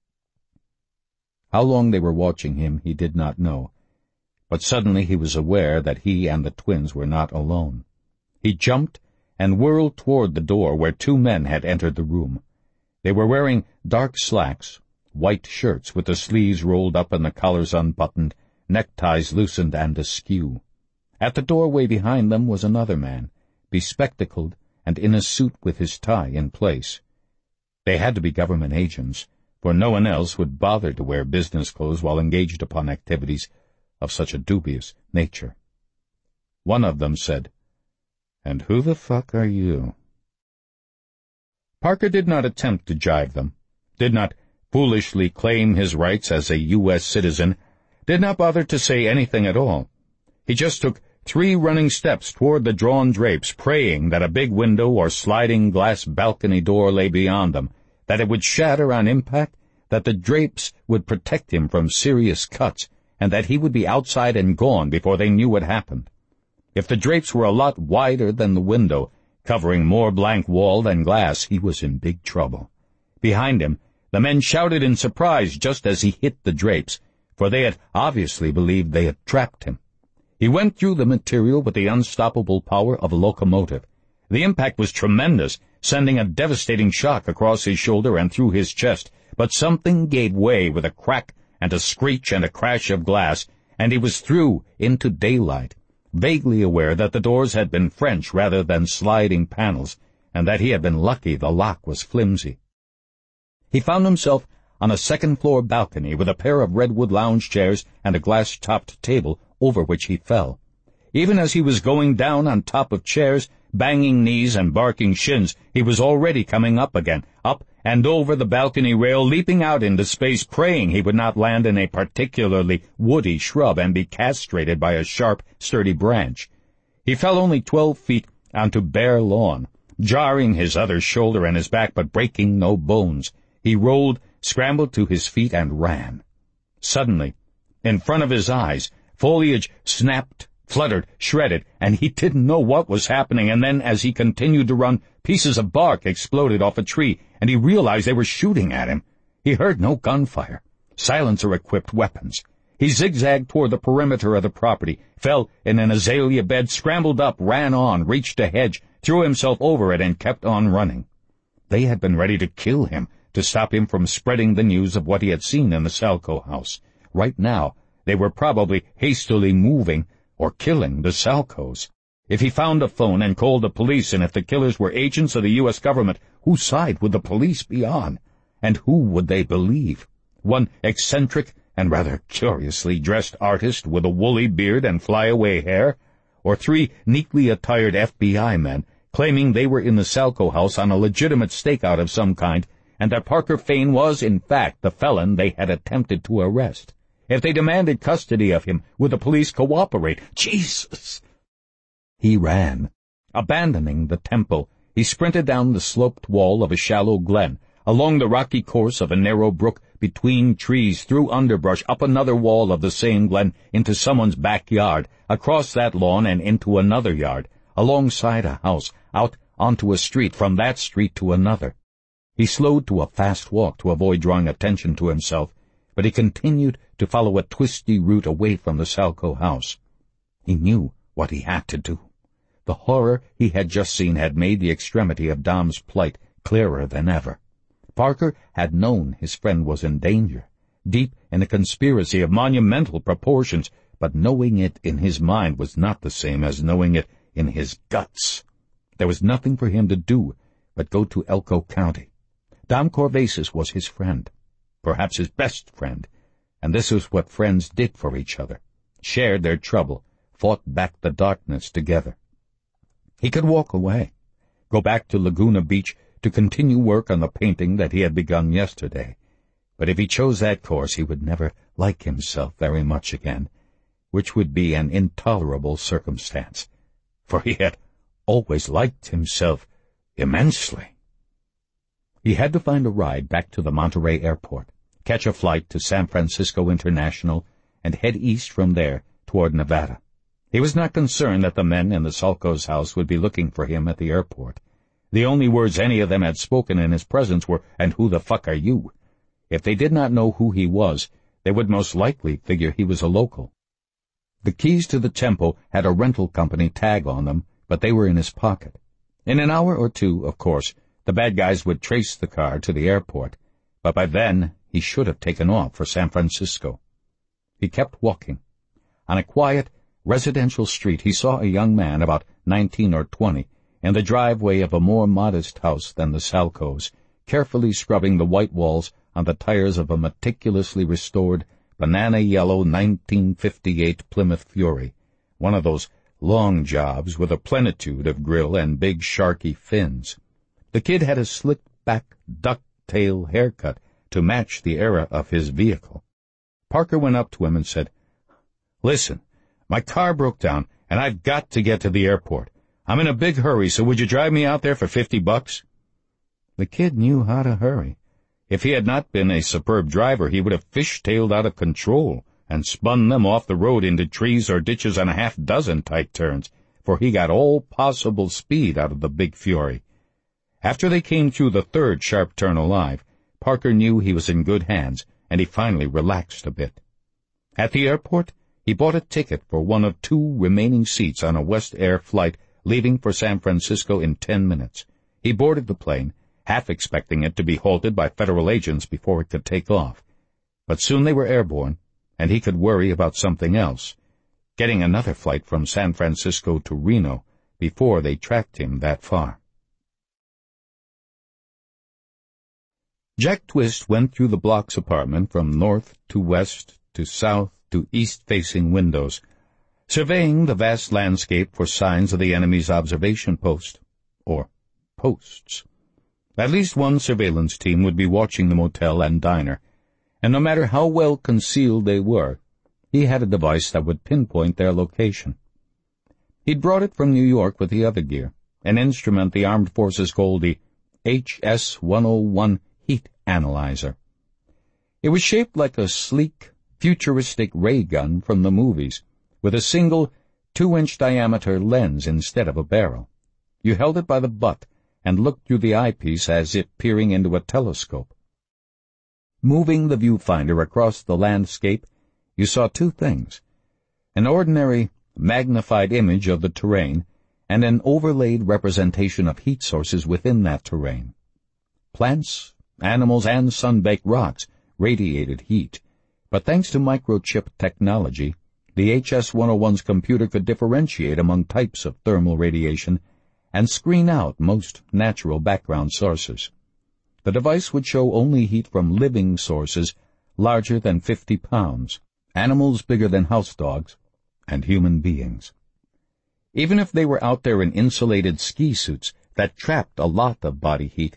How long they were watching him he did not know, but suddenly he was aware that he and the twins were not alone. He jumped and whirled toward the door where two men had entered the room. They were wearing dark slacks, white shirts with the sleeves rolled up and the collars unbuttoned, neckties loosened and askew. At the doorway behind them was another man, bespectacled and in a suit with his tie in place. They had to be government agents, for no one else would bother to wear business clothes while engaged upon activities of such a dubious nature. One of them said, "And who the fuck are you?" Parker did not attempt to jibe them, did not foolishly claim his rights as a U.S. citizen, did not bother to say anything at all. He just took 3 running steps toward the drawn drapes, praying that a big window or sliding glass balcony door lay beyond them, that it would shatter on impact, that the drapes would protect him from serious cuts, and that he would be outside and gone before they knew what happened. If the drapes were a lot wider than the window, covering more blank wall than glass, he was in big trouble. Behind him, the men shouted in surprise just as he hit the drapes, for they had obviously believed they had trapped him. He went through the material with the unstoppable power of a locomotive. The impact was tremendous, sending a devastating shock across his shoulder and through his chest, but something gave way with a crack and a screech and a crash of glass, and he was through into daylight, vaguely aware that the doors had been French rather than sliding panels, and that he had been lucky the lock was flimsy. He found himself on a second-floor balcony with a pair of redwood lounge chairs and a glass-topped table over which he fell. Even as he was going down on top of chairs, banging knees and barking shins, he was already coming up again, up and over the balcony rail, leaping out into space, praying he would not land in a particularly woody shrub and be castrated by a sharp, sturdy branch. He fell only 12 feet onto bare lawn, jarring his other shoulder and his back, but breaking no bones. He rolled, scrambled to his feet, and ran. Suddenly, in front of his eyes, foliage snapped, fluttered, shredded, and he didn't know what was happening, and then, as he continued to run, pieces of bark exploded off a tree, and he realized they were shooting at him. He heard no gunfire, silencer-equipped weapons. He zigzagged toward the perimeter of the property, fell in an azalea bed, scrambled up, ran on, reached a hedge, threw himself over it, and kept on running. They had been ready to kill him, to stop him from spreading the news of what he had seen in the Salco house. Right now, they were probably hastily moving or killing the Salcos. If he found a phone and called the police, and if the killers were agents of the U.S. government, whose side would the police be on? And who would they believe? One eccentric and rather curiously dressed artist with a woolly beard and flyaway hair? Or 3 neatly attired FBI men claiming they were in the Salco house on a legitimate stakeout of some kind, and that Parker Fane was, in fact, the felon they had attempted to arrest. If they demanded custody of him, would the police cooperate? Jesus! He ran. Abandoning the temple, he sprinted down the sloped wall of a shallow glen, along the rocky course of a narrow brook, between trees, through underbrush, up another wall of the same glen, into someone's backyard, across that lawn and into another yard, alongside a house, out onto a street, from that street to another. He slowed to a fast walk to avoid drawing attention to himself, but he continued to follow a twisty route away from the Salco house. He knew what he had to do. The horror he had just seen had made the extremity of Dom's plight clearer than ever. Parker had known his friend was in danger, deep in a conspiracy of monumental proportions, but knowing it in his mind was not the same as knowing it in his guts. There was nothing for him to do but go to Elko County. Dom Corvasis was his friend, perhaps his best friend, and this was what friends did for each other, shared their trouble, fought back the darkness together. He could walk away, go back to Laguna Beach to continue work on the painting that he had begun yesterday, but if he chose that course he would never like himself very much again, which would be an intolerable circumstance, for he had always liked himself immensely. He had to find a ride back to the Monterey airport, catch a flight to San Francisco International, and head east from there toward Nevada. He was not concerned that the men in the Salco's house would be looking for him at the airport. The only words any of them had spoken in his presence were, "And who the fuck are you?" If they did not know who he was, they would most likely figure he was a local. The keys to the temple had a rental company tag on them, but they were in his pocket. In an hour or two, of course, the bad guys would trace the car to the airport, but by then he should have taken off for San Francisco. He kept walking. On a quiet, residential street he saw a young man, about 19 or 20, in the driveway of a more modest house than the Salcos, carefully scrubbing the white walls on the tires of a meticulously restored, banana-yellow 1958 Plymouth Fury, one of those long jobs with a plenitude of grill and big sharky fins. The kid had a slick-back, duck-tail haircut to match the era of his vehicle. Parker went up to him and said, "Listen, my car broke down, and I've got to get to the airport. I'm in a big hurry, so would you drive me out there for $50? The kid knew how to hurry. If he had not been a superb driver, he would have fish-tailed out of control and spun them off the road into trees or ditches on a half-dozen tight turns, for he got all possible speed out of the big Fury. After they came through the third sharp turn alive, Parker knew he was in good hands, and he finally relaxed a bit. At the airport, he bought a ticket for one of 2 remaining seats on a West Air flight leaving for San Francisco in 10 minutes. He boarded the plane, half expecting it to be halted by federal agents before it could take off. But soon they were airborne, and he could worry about something else, getting another flight from San Francisco to Reno before they tracked him that far. Jack Twist went through the block's apartment from north to west to south to east-facing windows, surveying the vast landscape for signs of the enemy's observation post, or posts. At least one surveillance team would be watching the motel and diner, and no matter how well concealed they were, he had a device that would pinpoint their location. He'd brought it from New York with the other gear, an instrument the armed forces called the HS-101 Heat Analyzer. It was shaped like a sleek, futuristic ray gun from the movies, with a single 2-inch diameter lens instead of a barrel. You held it by the butt and looked through the eyepiece as if peering into a telescope. Moving the viewfinder across the landscape, you saw 2 things: an ordinary magnified image of the terrain and an overlaid representation of heat sources within that terrain. Plants, animals, and sun-baked rocks radiated heat, but thanks to microchip technology, the HS-101's computer could differentiate among types of thermal radiation and screen out most natural background sources. The device would show only heat from living sources larger than 50 pounds, animals bigger than house dogs, and human beings. Even if they were out there in insulated ski suits that trapped a lot of body heat,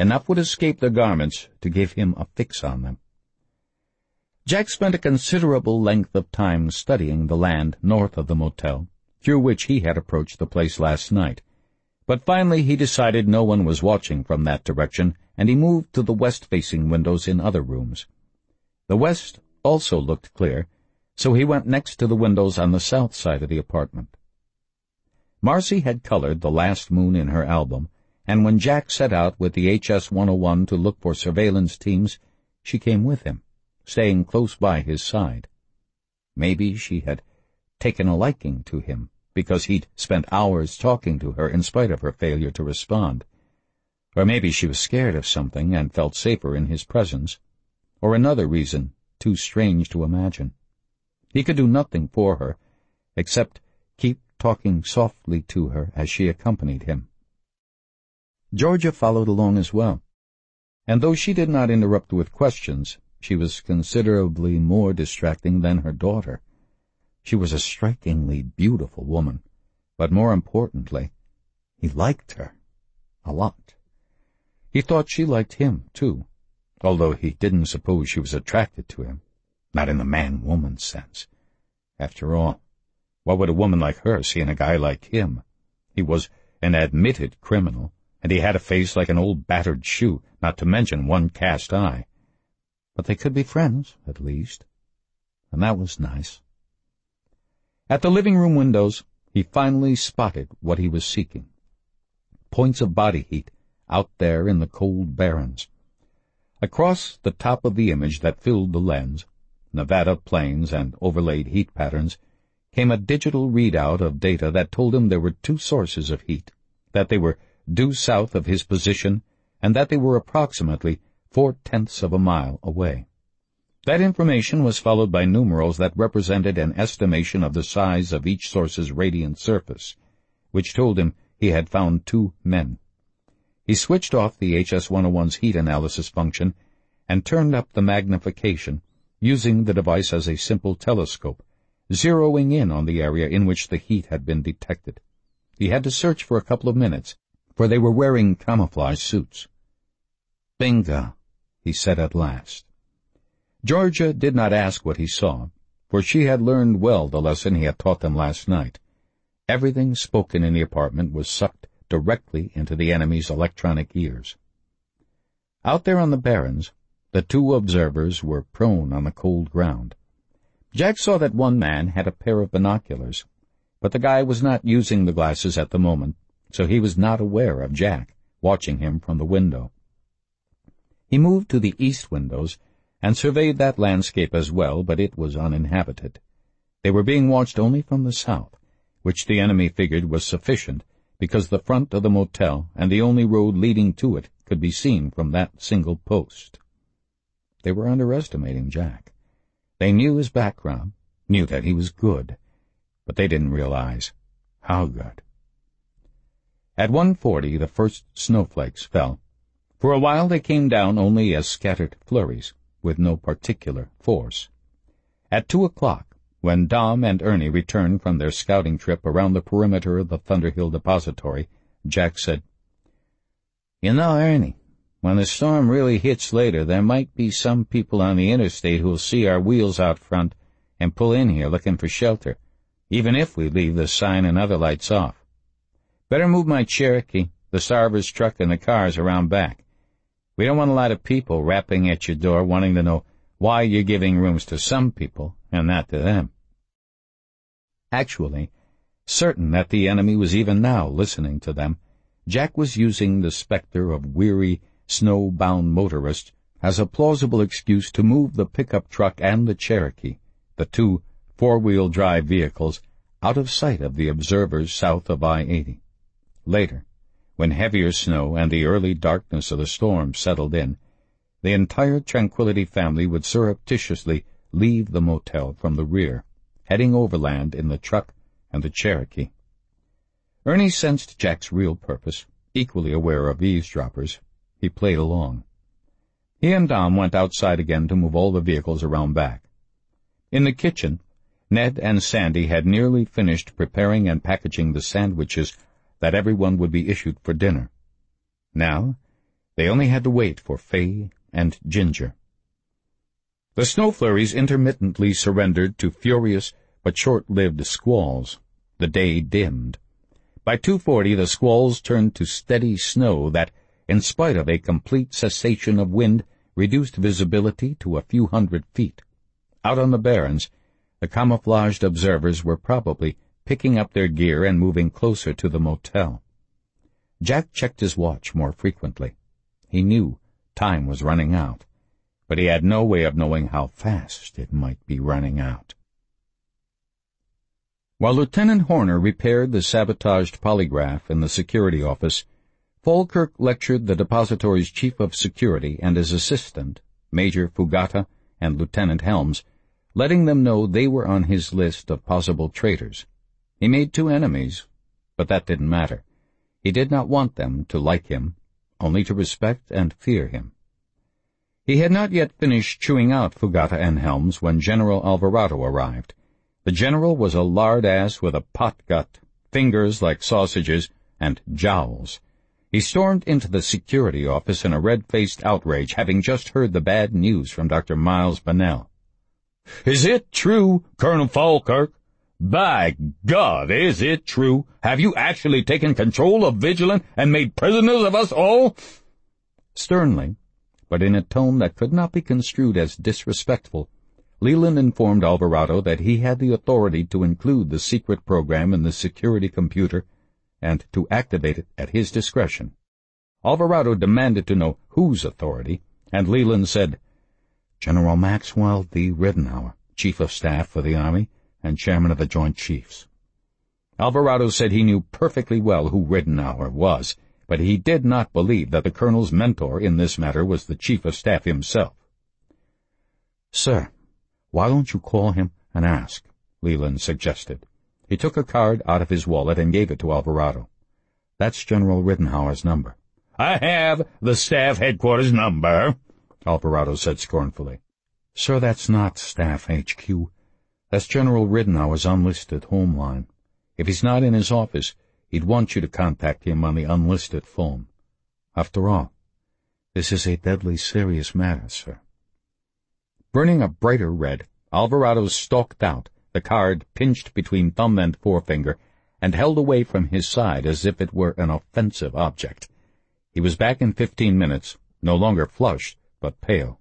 enough would escape their garments to give him a fix on them. Jack spent a considerable length of time studying the land north of the motel, through which he had approached the place last night. But finally he decided no one was watching from that direction, and he moved to the west-facing windows in other rooms. The west also looked clear, so he went next to the windows on the south side of the apartment. Marcy had colored the last moon in her album, and when Jack set out with the HS-101 to look for surveillance teams, she came with him, staying close by his side. Maybe she had taken a liking to him, because he'd spent hours talking to her in spite of her failure to respond. Or maybe she was scared of something and felt safer in his presence. Or another reason, too strange to imagine. He could do nothing for her, except keep talking softly to her as she accompanied him. Georgia followed along as well, and though she did not interrupt with questions, she was considerably more distracting than her daughter. She was a strikingly beautiful woman, but more importantly, he liked her a lot. He thought she liked him, too, although he didn't suppose she was attracted to him, not in the man-woman sense. After all, what would a woman like her see in a guy like him? He was an admitted criminal, and he had a face like an old battered shoe, not to mention one cast eye. But they could be friends, at least, and that was nice. At the living room windows, he finally spotted what he was seeking. Points of body heat out there in the cold barrens. Across the top of the image that filled the lens, Nevada plains and overlaid heat patterns, came a digital readout of data that told him there were two sources of heat, that they were due south of his position, and that they were approximately 0.4 of a mile away. That information was followed by numerals that represented an estimation of the size of each source's radiant surface, which told him he had found 2 men. He switched off the HS-101's heat analysis function and turned up the magnification, using the device as a simple telescope, zeroing in on the area in which the heat had been detected. He had to search for a couple of minutes, for they were wearing camouflage suits. "Bingo," he said at last. Georgia did not ask what he saw, for she had learned well the lesson he had taught them last night. Everything spoken in the apartment was sucked directly into the enemy's electronic ears. Out there on the barrens, the 2 observers were prone on the cold ground. Jack saw that one man had a pair of binoculars, but the guy was not using the glasses at the moment, so he was not aware of Jack watching him from the window. He moved to the east windows and surveyed that landscape as well, but it was uninhabited. They were being watched only from the south, which the enemy figured was sufficient, because the front of the motel and the only road leading to it could be seen from that single post. They were underestimating Jack. They knew his background, knew that he was good, but they didn't realize how good. At 1:40 the first snowflakes fell. For a while they came down only as scattered flurries, with no particular force. At 2 o'clock, when Dom and Ernie returned from their scouting trip around the perimeter of the Thunderhill Depository, Jack said, "You know, Ernie, when the storm really hits later, there might be some people on the interstate who'll see our wheels out front and pull in here looking for shelter, even if we leave the sign and other lights off. Better move my Cherokee, the Sarver's truck, and the cars around back. We don't want a lot of people rapping at your door wanting to know why you're giving rooms to some people and not to them." Actually, certain that the enemy was even now listening to them, Jack was using the specter of weary, snow-bound motorists as a plausible excuse to move the pickup truck and the Cherokee, the 2 four-wheel drive vehicles, out of sight of the observers south of I-80. Later, when heavier snow and the early darkness of the storm settled in, the entire Tranquility family would surreptitiously leave the motel from the rear, heading overland in the truck and the Cherokee. Ernie sensed Jack's real purpose, equally aware of eavesdroppers. He played along. He and Dom went outside again to move all the vehicles around back. In the kitchen, Ned and Sandy had nearly finished preparing and packaging the sandwiches that everyone would be issued for dinner. Now, They only had to wait for Fay and Ginger. The snow flurries intermittently surrendered to furious but short-lived squalls. The day dimmed. By 2:40 the squalls turned to steady snow that, in spite of a complete cessation of wind, reduced visibility to a few hundred feet. Out on the barrens, the camouflaged observers were probably picking up their gear and moving closer to the motel. Jack checked his watch more frequently. He knew time was running out, but he had no way of knowing how fast it might be running out. While Lieutenant Horner repaired the sabotaged polygraph in the security office, Falkirk lectured the depository's chief of security and his assistant, Major Fugata and Lieutenant Helms, letting them know they were on his list of possible traitors. He made 2 enemies, but that didn't matter. He did not want them to like him, only to respect and fear him. He had not yet finished chewing out Fugata and Helms when General Alvarado arrived. The general was a lard-ass with a pot gut, fingers like sausages, and jowls. He stormed into the security office in a red-faced outrage, having just heard the bad news from Dr. Miles Bennell. "Is it true, Colonel Falkirk? By God, is it true? Have you actually taken control of Vigilant and made prisoners of us all?" Sternly, but in a tone that could not be construed as disrespectful, Leland informed Alvarado that he had the authority to include the secret program in the security computer and to activate it at his discretion. Alvarado demanded to know whose authority, and Leland said, "General Maxwell D. Ridenour, Chief of Staff for the Army and Chairman of the Joint Chiefs." Alvarado said he knew perfectly well who Ridenour was, but he did not believe that the colonel's mentor in this matter was the Chief of Staff himself. "Sir, why don't you call him and ask?" Leland suggested. He took a card out of his wallet and gave it to Alvarado. "That's General Ridenour's number." "I have the staff headquarters number," Alvarado said scornfully. "Sir, that's not Staff HQ. That's General Ridenour's unlisted home line. If he's not in his office, he'd want you to contact him on the unlisted phone. After all, this is a deadly serious matter, sir." Burning a brighter red, Alvarado stalked out, the card pinched between thumb and forefinger, and held away from his side as if it were an offensive object. He was back in 15 minutes, no longer flushed, but pale.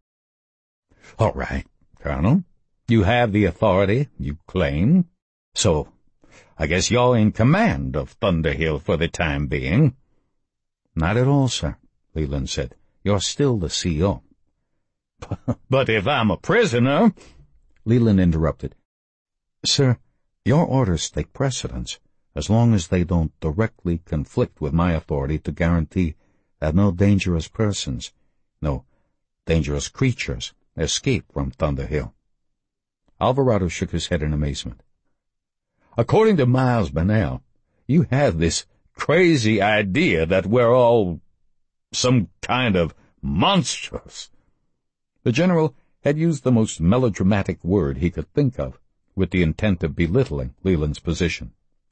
"All right, Colonel. You have the authority you claim. So, I guess you're in command of Thunderhill for the time being." "Not at all, sir," Leland said. "You're still the CO." "But if I'm a prisoner—" Leland interrupted. "Sir, your orders take precedence, as long as they don't directly conflict with my authority to guarantee that no dangerous persons, no dangerous creatures, escape from Thunderhill." Alvarado shook his head in amazement. "According to Miles Bennell, you have this crazy idea that we're all some kind of monsters." The general had used the most melodramatic word he could think of, with the intent of belittling Leland's position.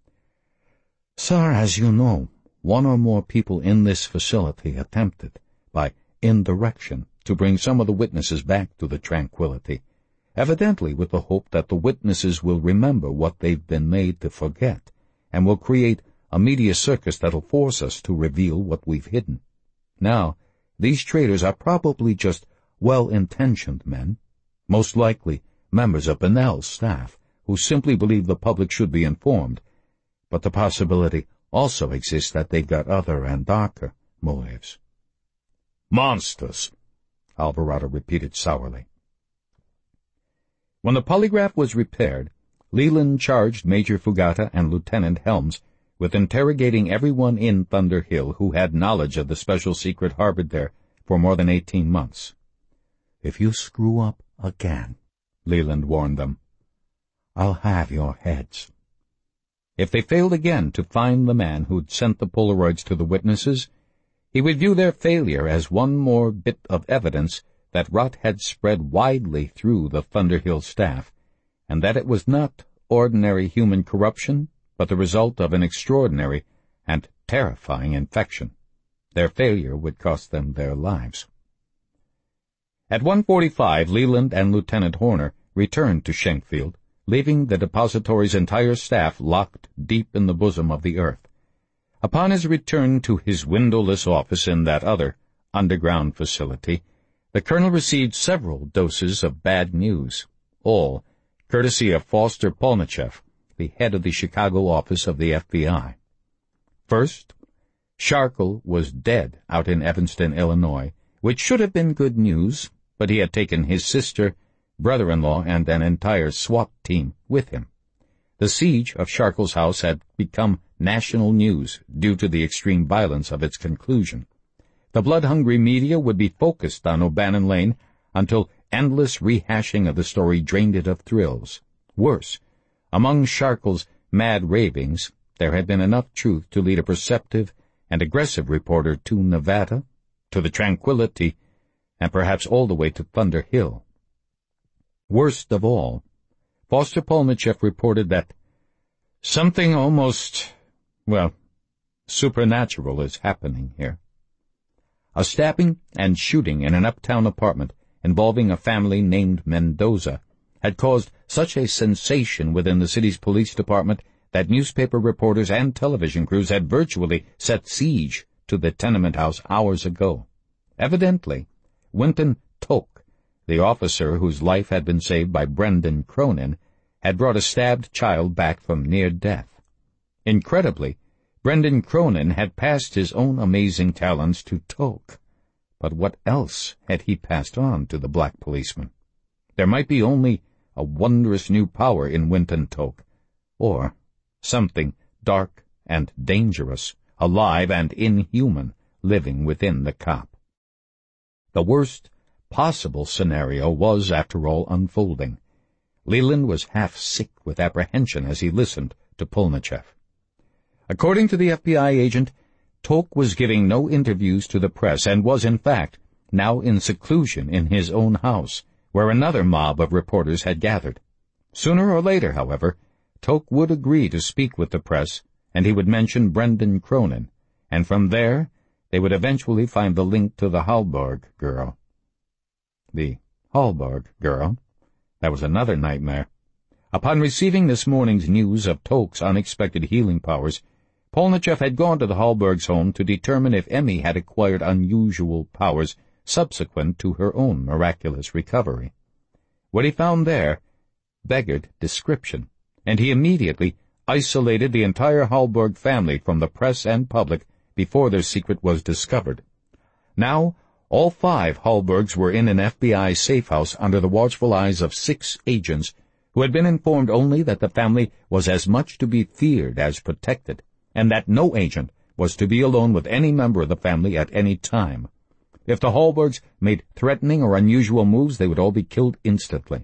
"Sir, as you know, one or more people in this facility attempted, by indirection, to bring some of the witnesses back to the Tranquility, evidently with the hope that the witnesses will remember what they've been made to forget, and will create a media circus that'll force us to reveal what we've hidden. Now, these traitors are probably just well-intentioned men, most likely members of Bennell's staff, who simply believe the public should be informed, but the possibility also exists that they've got other and darker motives." "Monsters," Alvarado repeated sourly. When the polygraph was repaired, Leland charged Major Fugata and Lieutenant Helms with interrogating everyone in Thunderhill who had knowledge of the special secret harbored there for more than 18 months. "If you screw up again," Leland warned them, "I'll have your heads." If they failed again to find the man who'd sent the Polaroids to the witnesses, he would view their failure as one more bit of evidence that rot had spread widely through the Thunderhill staff, and that it was not ordinary human corruption, but the result of an extraordinary and terrifying infection. Their failure would cost them their lives. At 1:45, Leland and Lieutenant Horner returned to Schenkfield, leaving the depository's entire staff locked deep in the bosom of the earth. Upon his return to his windowless office in that other underground facility, the colonel received several doses of bad news, all courtesy of Foster Polnicheff, the head of the Chicago office of the FBI. First, Sharkle was dead out in Evanston, Illinois, which should have been good news, but he had taken his sister, brother-in-law, and an entire SWAT team with him. The siege of Sharkle's house had become national news due to the extreme violence of its conclusion. The blood-hungry media would be focused on O'Bannon Lane until endless rehashing of the story drained it of thrills. Worse, among Sharkle's mad ravings, there had been enough truth to lead a perceptive and aggressive reporter to Nevada, to the Tranquility, and perhaps all the way to Thunder Hill. Worst of all, Foster Polnicheff reported that something almost, supernatural is happening here. A stabbing and shooting in an uptown apartment involving a family named Mendoza had caused such a sensation within the city's police department that newspaper reporters and television crews had virtually set siege to the tenement house hours ago. Evidently, Winton Toke, the officer whose life had been saved by Brendan Cronin, had brought a stabbed child back from near death. Incredibly, Brendan Cronin had passed his own amazing talents to Toke. But what else had he passed on to the black policeman? There might be only a wondrous new power in Winton Toke, or something dark and dangerous, alive and inhuman, living within the cop. The worst possible scenario was, after all, unfolding. Leland was half sick with apprehension as he listened to Polnicheff. According to the FBI agent, Toke was giving no interviews to the press and was, in fact, now in seclusion in his own house, where another mob of reporters had gathered. Sooner or later, however, Toke would agree to speak with the press, and he would mention Brendan Cronin, and from there they would eventually find the link to the Hallberg girl. The Hallberg girl? That was another nightmare. Upon receiving this morning's news of Toke's unexpected healing powers, Polnicheff had gone to the Hallbergs' home to determine if Emmy had acquired unusual powers subsequent to her own miraculous recovery. What he found there beggared description, and he immediately isolated the entire Hallberg family from the press and public before their secret was discovered. Now, all 5 Hallbergs were in an FBI safe house under the watchful eyes of 6 agents who had been informed only that the family was as much to be feared as protected, and that no agent was to be alone with any member of the family at any time. If the Hallbergs made threatening or unusual moves, they would all be killed instantly.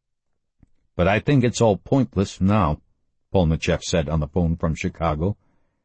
"But I think it's all pointless now," Polnicheff said on the phone from Chicago.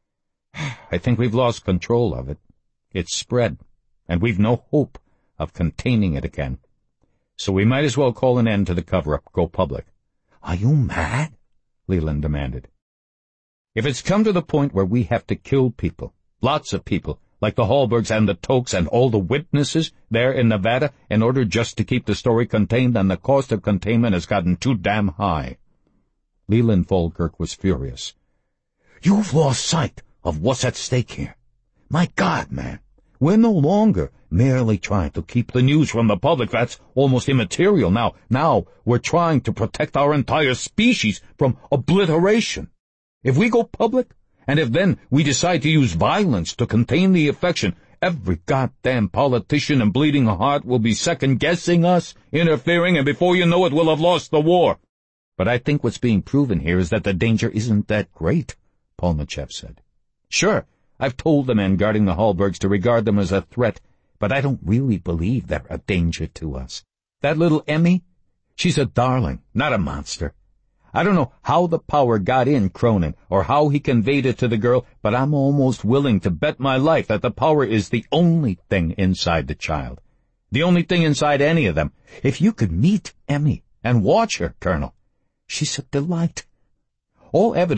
"I think we've lost control of it. It's spread, and we've no hope of containing it again. So we might as well call an end to the cover-up, go public." "Are you mad?" Leland demanded. "If it's come to the point where we have to kill people, lots of people, like the Hallbergs and the Tokes and all the witnesses there in Nevada, in order just to keep the story contained, then the cost of containment has gotten too damn high." Leland Falkirk was furious. "You've lost sight of what's at stake here. My God, man, we're no longer merely trying to keep the news from the public. That's almost immaterial now. Now we're trying to protect our entire species from obliteration. If we go public, and if then we decide to use violence to contain the infection, every goddamn politician and bleeding heart will be second-guessing us, interfering, and before you know it, we'll have lost the war." "But I think what's being proven here is that the danger isn't that great," Polnicheff said. "Sure, I've told the men guarding the Hallbergs to regard them as a threat, but I don't really believe they're a danger to us. That little Emmy, she's a darling, not a monster. I don't know how the power got in Cronin, or how he conveyed it to the girl, but I'm almost willing to bet my life that the power is the only thing inside the child. The only thing inside any of them. If you could meet Emmy and watch her, Colonel, she's a delight. All evidence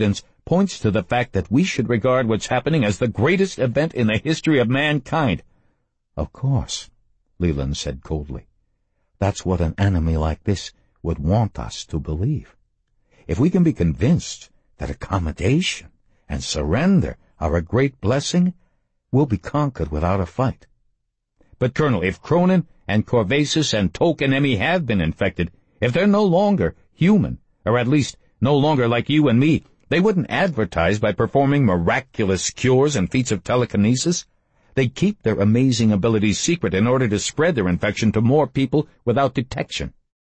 points to the fact that we should regard what's happening as the greatest event in the history of mankind." "Of course," Leland said coldly. "That's what an enemy like this would want us to believe. If we can be convinced that accommodation and surrender are a great blessing, we'll be conquered without a fight." "But, Colonel, if Cronin and Corvasis and Toke and Emmy have been infected, if they're no longer human, or at least no longer like you and me, they wouldn't advertise by performing miraculous cures and feats of telekinesis. They'd keep their amazing abilities secret in order to spread their infection to more people without detection."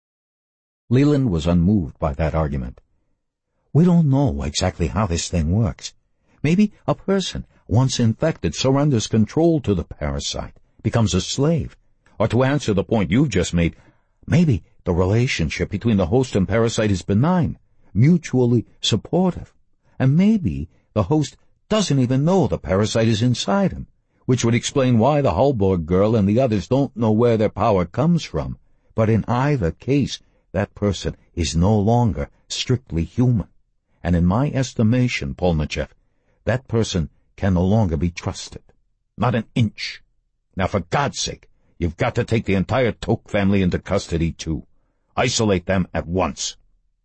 Leland was unmoved by that argument. "We don't know exactly how this thing works. Maybe a person, once infected, surrenders control to the parasite, becomes a slave. Or to answer the point you've just made, maybe the relationship between the host and parasite is benign, mutually supportive. And maybe the host doesn't even know the parasite is inside him, which would explain why the Hallborg girl and the others don't know where their power comes from. But in either case, that person is no longer strictly human. And in my estimation, Polnichev, that person can no longer be trusted. Not an inch. Now, for God's sake, you've got to take the entire Toke family into custody, too. Isolate them at once."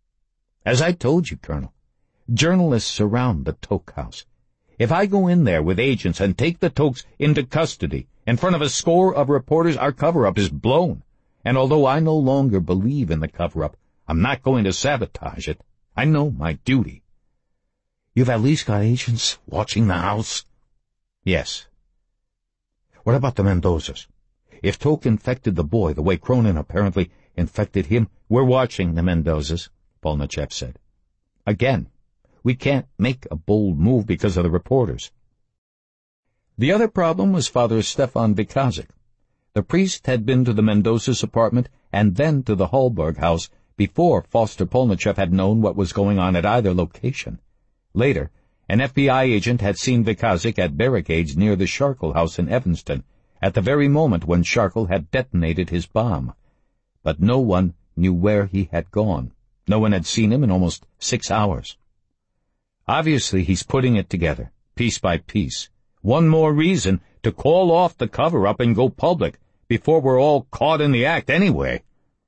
"As I told you, Colonel, journalists surround the Toke house. If I go in there with agents and take the Tokes into custody in front of a score of reporters, our cover-up is blown. And although I no longer believe in the cover-up, I'm not going to sabotage it. I know my duty." "You've at least got agents watching the house?" "Yes." "What about the Mendozas? If Toke infected the boy the way Cronin apparently infected him—" "We're watching the Mendozas," Polnichev said. "Again, we can't make a bold move because of the reporters." The other problem was Father Stefan Vikazik. The priest had been to the Mendozas' apartment and then to the Hallborg house before Foster Polnichev had known what was going on at either location. Later, an FBI agent had seen Vikazik at barricades near the Sharkle house in Evanston at the very moment when Sharkle had detonated his bomb. But no one knew where he had gone. No one had seen him in almost 6 hours. Obviously, he's putting it together, piece by piece. One more reason to call off the cover-up and go public before we're all caught in the act anyway.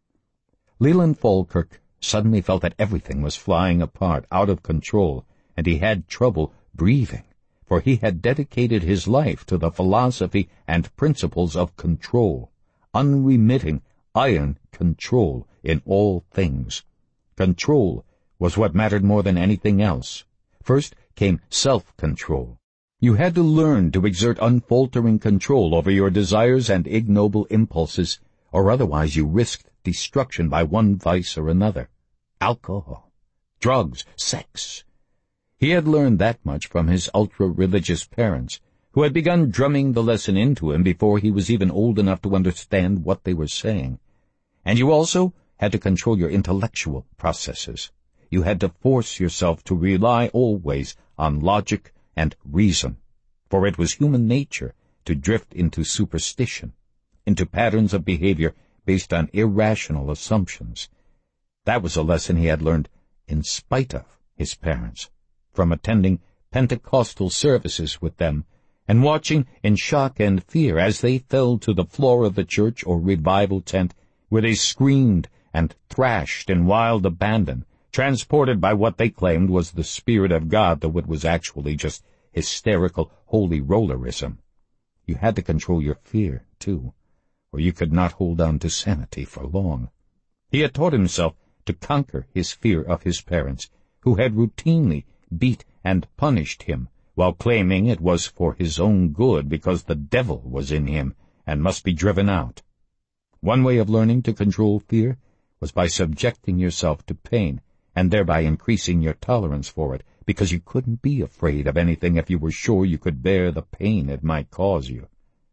Leland Falkirk suddenly felt that everything was flying apart, out of control, and he had trouble breathing, for he had dedicated his life to the philosophy and principles of control, unremitting, iron control in all things. Control was what mattered more than anything else. First came self-control. You had to learn to exert unfaltering control over your desires and ignoble impulses, or otherwise you risked destruction by one vice or another. Alcohol, drugs, sex. He had learned that much from his ultra-religious parents, who had begun drumming the lesson into him before he was even old enough to understand what they were saying. And you also had to control your intellectual processes. You had to force yourself to rely always on logic and reason, for it was human nature to drift into superstition, into patterns of behavior based on irrational assumptions. That was a lesson he had learned in spite of his parents, from attending Pentecostal services with them and watching in shock and fear as they fell to the floor of the church or revival tent where they screamed and thrashed in wild abandon, transported by what they claimed was the Spirit of God, though it was actually just hysterical holy rollerism. You had to control your fear, too, or you could not hold on to sanity for long. He had taught himself to conquer his fear of his parents, who had routinely beat and punished him, while claiming it was for his own good because the devil was in him and must be driven out. One way of learning to control fear was by subjecting yourself to pain, and thereby increasing your tolerance for it, because you couldn't be afraid of anything if you were sure you could bear the pain it might cause you.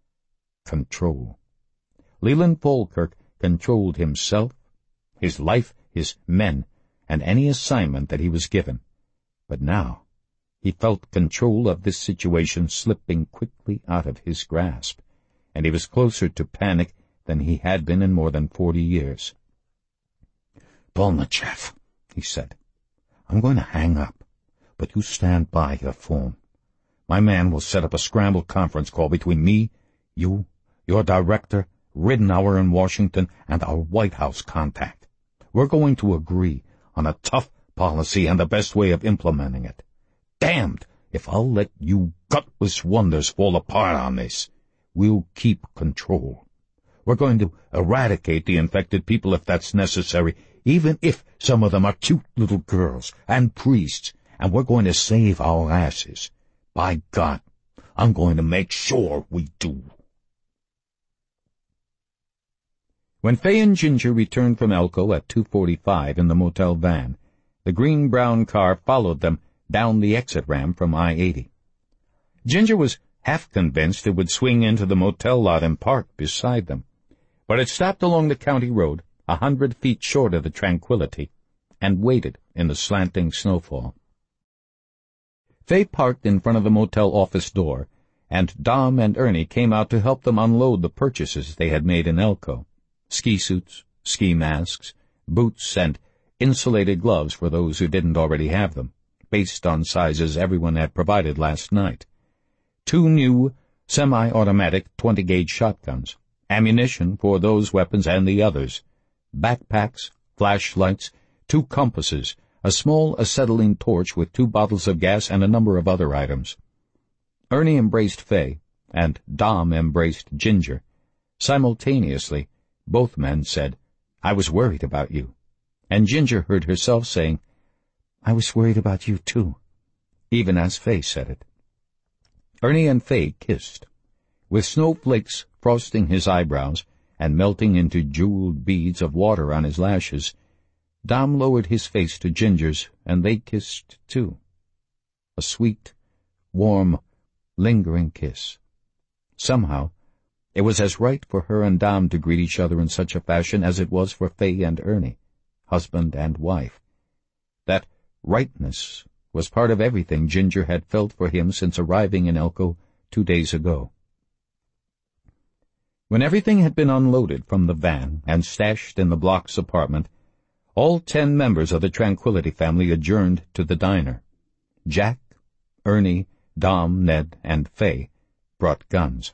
Control. Leland Falkirk controlled himself, his life, his men, and any assignment that he was given. But now he felt control of this situation slipping quickly out of his grasp, and he was closer to panic than he had been in more than 40 years. "Polnichev," he said, "I'm going to hang up. but you stand by your phone. My man will set up a scrambled conference call between me, you, your director, Ridenour in Washington, and our White House contact. We're going to agree on a tough policy and the best way of implementing it. Damned if I'll let you gutless wonders fall apart on this. We'll keep control. We're going to eradicate the infected people if that's necessary, even if some of them are cute little girls and priests, and we're going to save our asses. By God, I'm going to make sure we do. When Fay and Ginger returned from Elko at 2:45 in the motel van, the green-brown car followed them down the exit ramp from I-80. Ginger was half convinced it would swing into the motel lot and park beside them, but it stopped along the county road 100 feet short of the Tranquility and waited in the slanting snowfall. Fay parked in front of the motel office door, and Dom and Ernie came out to help them unload the purchases they had made in Elko: ski suits, ski masks, boots, and insulated gloves for those who didn't already have them, based on sizes everyone had provided last night. 2 new semi-automatic 20-gauge shotguns, ammunition for those weapons and the others, backpacks, flashlights, 2 compasses, a small acetylene torch with 2 bottles of gas, and a number of other items. Ernie embraced Fay, and Dom embraced Ginger. Simultaneously, both men said, "I was worried about you," and Ginger heard herself saying, "I was worried about you, too," even as Fay said it. Ernie and Fay kissed. With snowflakes frosting his eyebrows and melting into jeweled beads of water on his lashes, Dom lowered his face to Ginger's, and they kissed, too. A sweet, warm, lingering kiss. Somehow, it was as right for her and Dom to greet each other in such a fashion as it was for Fay and Ernie, husband and wife. That rightness was part of everything Ginger had felt for him since arriving in Elko 2 days ago. When everything had been unloaded from the van and stashed in the block's apartment, all 10 members of the Tranquility family adjourned to the diner. Jack, Ernie, Dom, Ned, and Fay brought guns.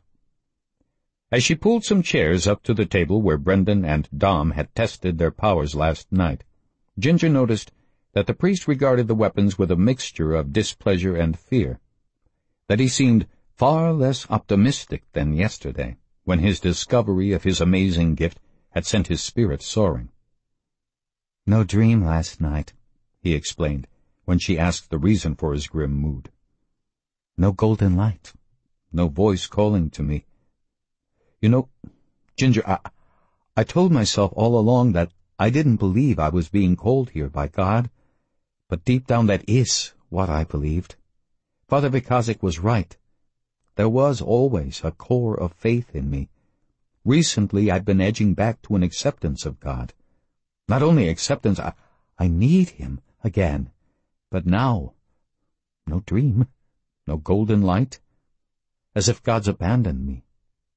As she pulled some chairs up to the table where Brendan and Dom had tested their powers last night, Ginger noticed that the priest regarded the weapons with a mixture of displeasure and fear, that he seemed far less optimistic than yesterday, when his discovery of his amazing gift had sent his spirit soaring. "No dream last night," he explained, when she asked the reason for his grim mood. "No golden light, no voice calling to me. You know, Ginger, I told myself all along that I didn't believe I was being called here by God, but deep down that is what I believed. Father Vikazik was right. There was always a core of faith in me. Recently I've been edging back to an acceptance of God. Not only acceptance, I need him again. But now, no dream, no golden light, as if God's abandoned me."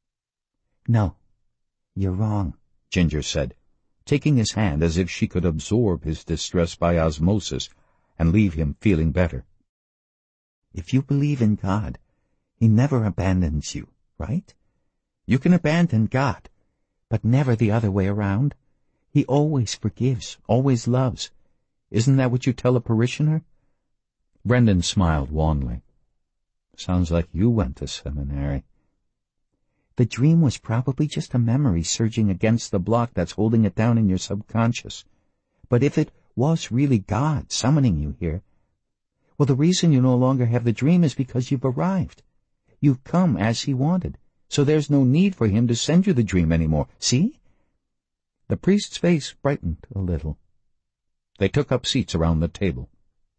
"No, you're wrong," Ginger said, taking his hand as if she could absorb his distress by osmosis and leave him feeling better. "If you believe in God, he never abandons you, right? You can abandon God, but never the other way around. He always forgives, always loves. Isn't that what you tell a parishioner?" Brendan smiled wanly. "Sounds like you went to seminary." "The dream was probably just a memory surging against the block that's holding it down in your subconscious. But if it was really God summoning you here, well, the reason you no longer have the dream is because you've arrived. You've come as he wanted, so there's no need for him to send you the dream anymore. See?" The priest's face brightened a little. They took up seats around the table.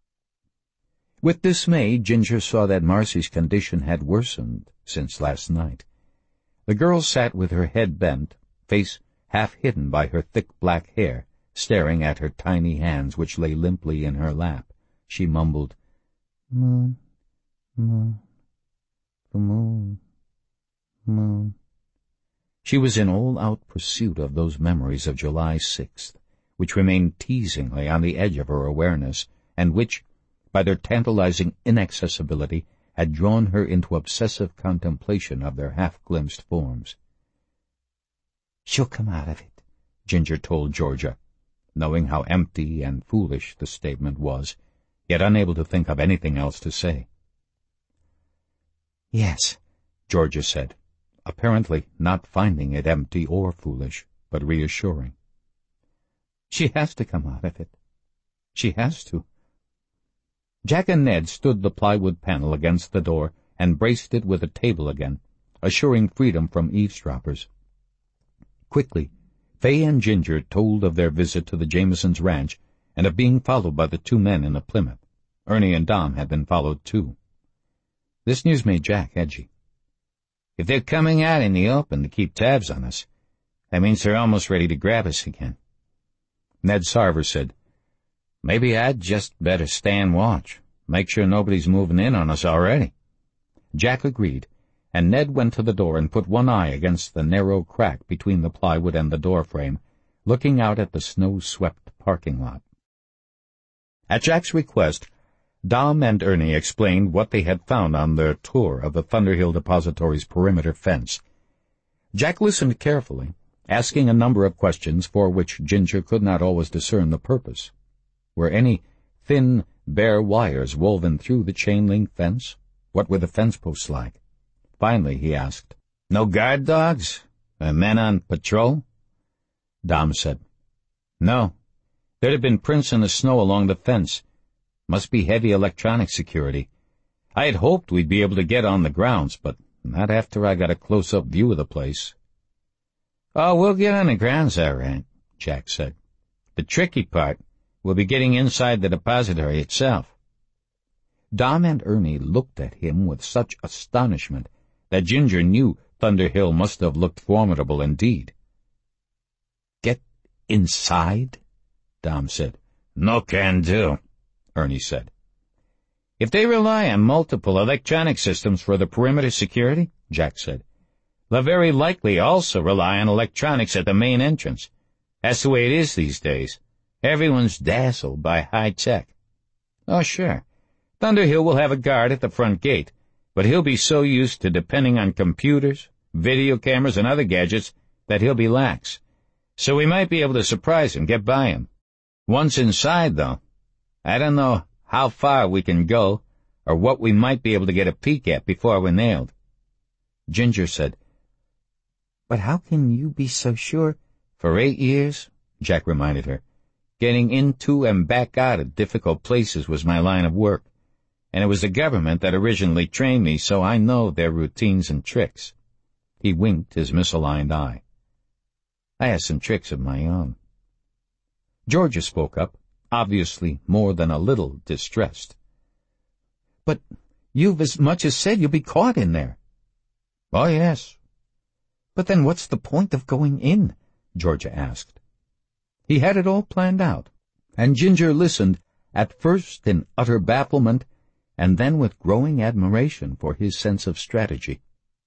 With dismay, Ginger saw that Marcy's condition had worsened since last night. The girl sat with her head bent, face half hidden by her thick black hair, staring at her tiny hands which lay limply in her lap. She mumbled, "Moon, moon, the moon, moon." She was in all-out pursuit of those memories of July 6th, which remained teasingly on the edge of her awareness, and which, by their tantalizing inaccessibility, had drawn her into obsessive contemplation of their half-glimpsed forms. "She'll come out of it," Ginger told Georgia, knowing how empty and foolish the statement was, yet unable to think of anything else to say. "Yes," Georgia said, apparently not finding it empty or foolish, but reassuring. "She has to come out of it. She has to." Jack and Ned stood the plywood panel against the door and braced it with a table again, assuring freedom from eavesdroppers. Quickly, Fay and Ginger told of their visit to the Jamesons' ranch and of being followed by the two men in a Plymouth. Ernie and Dom had been followed too. This news made Jack edgy. "If they're coming out in the open to keep tabs on us, that means they're almost ready to grab us again." Ned Sarver said, "Maybe I'd just better stand watch. Make sure nobody's moving in on us already." Jack agreed, and Ned went to the door and put one eye against the narrow crack between the plywood and the door frame, looking out at the snow-swept parking lot. At Jack's request, Dom and Ernie explained what they had found on their tour of the Thunderhill Depository's perimeter fence. Jack listened carefully, asking a number of questions for which Ginger could not always discern the purpose. Were any thin, bare wires woven through the chain-link fence? What were the fence posts like? Finally, he asked, "No guard dogs? Men on patrol?" Dom said, "No. There'd have been prints in the snow along the fence. Must be heavy electronic security. I had hoped we'd be able to get on the grounds, but not after I got a close-up view of the place." "Oh, we'll get on the grounds all right," Jack said. "The tricky part will be getting inside the depository itself." Dom and Ernie looked at him with such astonishment that Ginger knew Thunderhill must have looked formidable indeed. "Get inside?" Dom said. "No can do," Ernie said. "If they rely on multiple electronic systems for the perimeter security," Jack said, "they'll very likely also rely on electronics at the main entrance. That's the way it is these days. Everyone's dazzled by high tech. Oh, sure, Thunderhill will have a guard at the front gate, but he'll be so used to depending on computers, video cameras, and other gadgets that he'll be lax. So we might be able to surprise him, get by him. Once inside, though, I don't know how far we can go or what we might be able to get a peek at before we're nailed." Ginger said, "But how can you be so sure?" "For 8 years," Jack reminded her, "getting into and back out of difficult places was my line of work, and it was the government that originally trained me, so I know their routines and tricks." He winked his misaligned eye. "I have some tricks of my own." Georgia spoke up, obviously more than a little distressed. "But you've as much as said you'll be caught in there." "Oh, yes." "But then what's the point of going in?" Georgia asked. He had it all planned out, and Ginger listened, at first in utter bafflement, and then with growing admiration for his sense of strategy.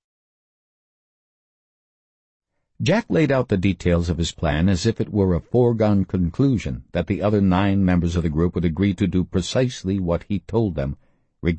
Jack laid out the details of his plan as if it were a foregone conclusion that the other 9 members of the group would agree to do precisely what he told them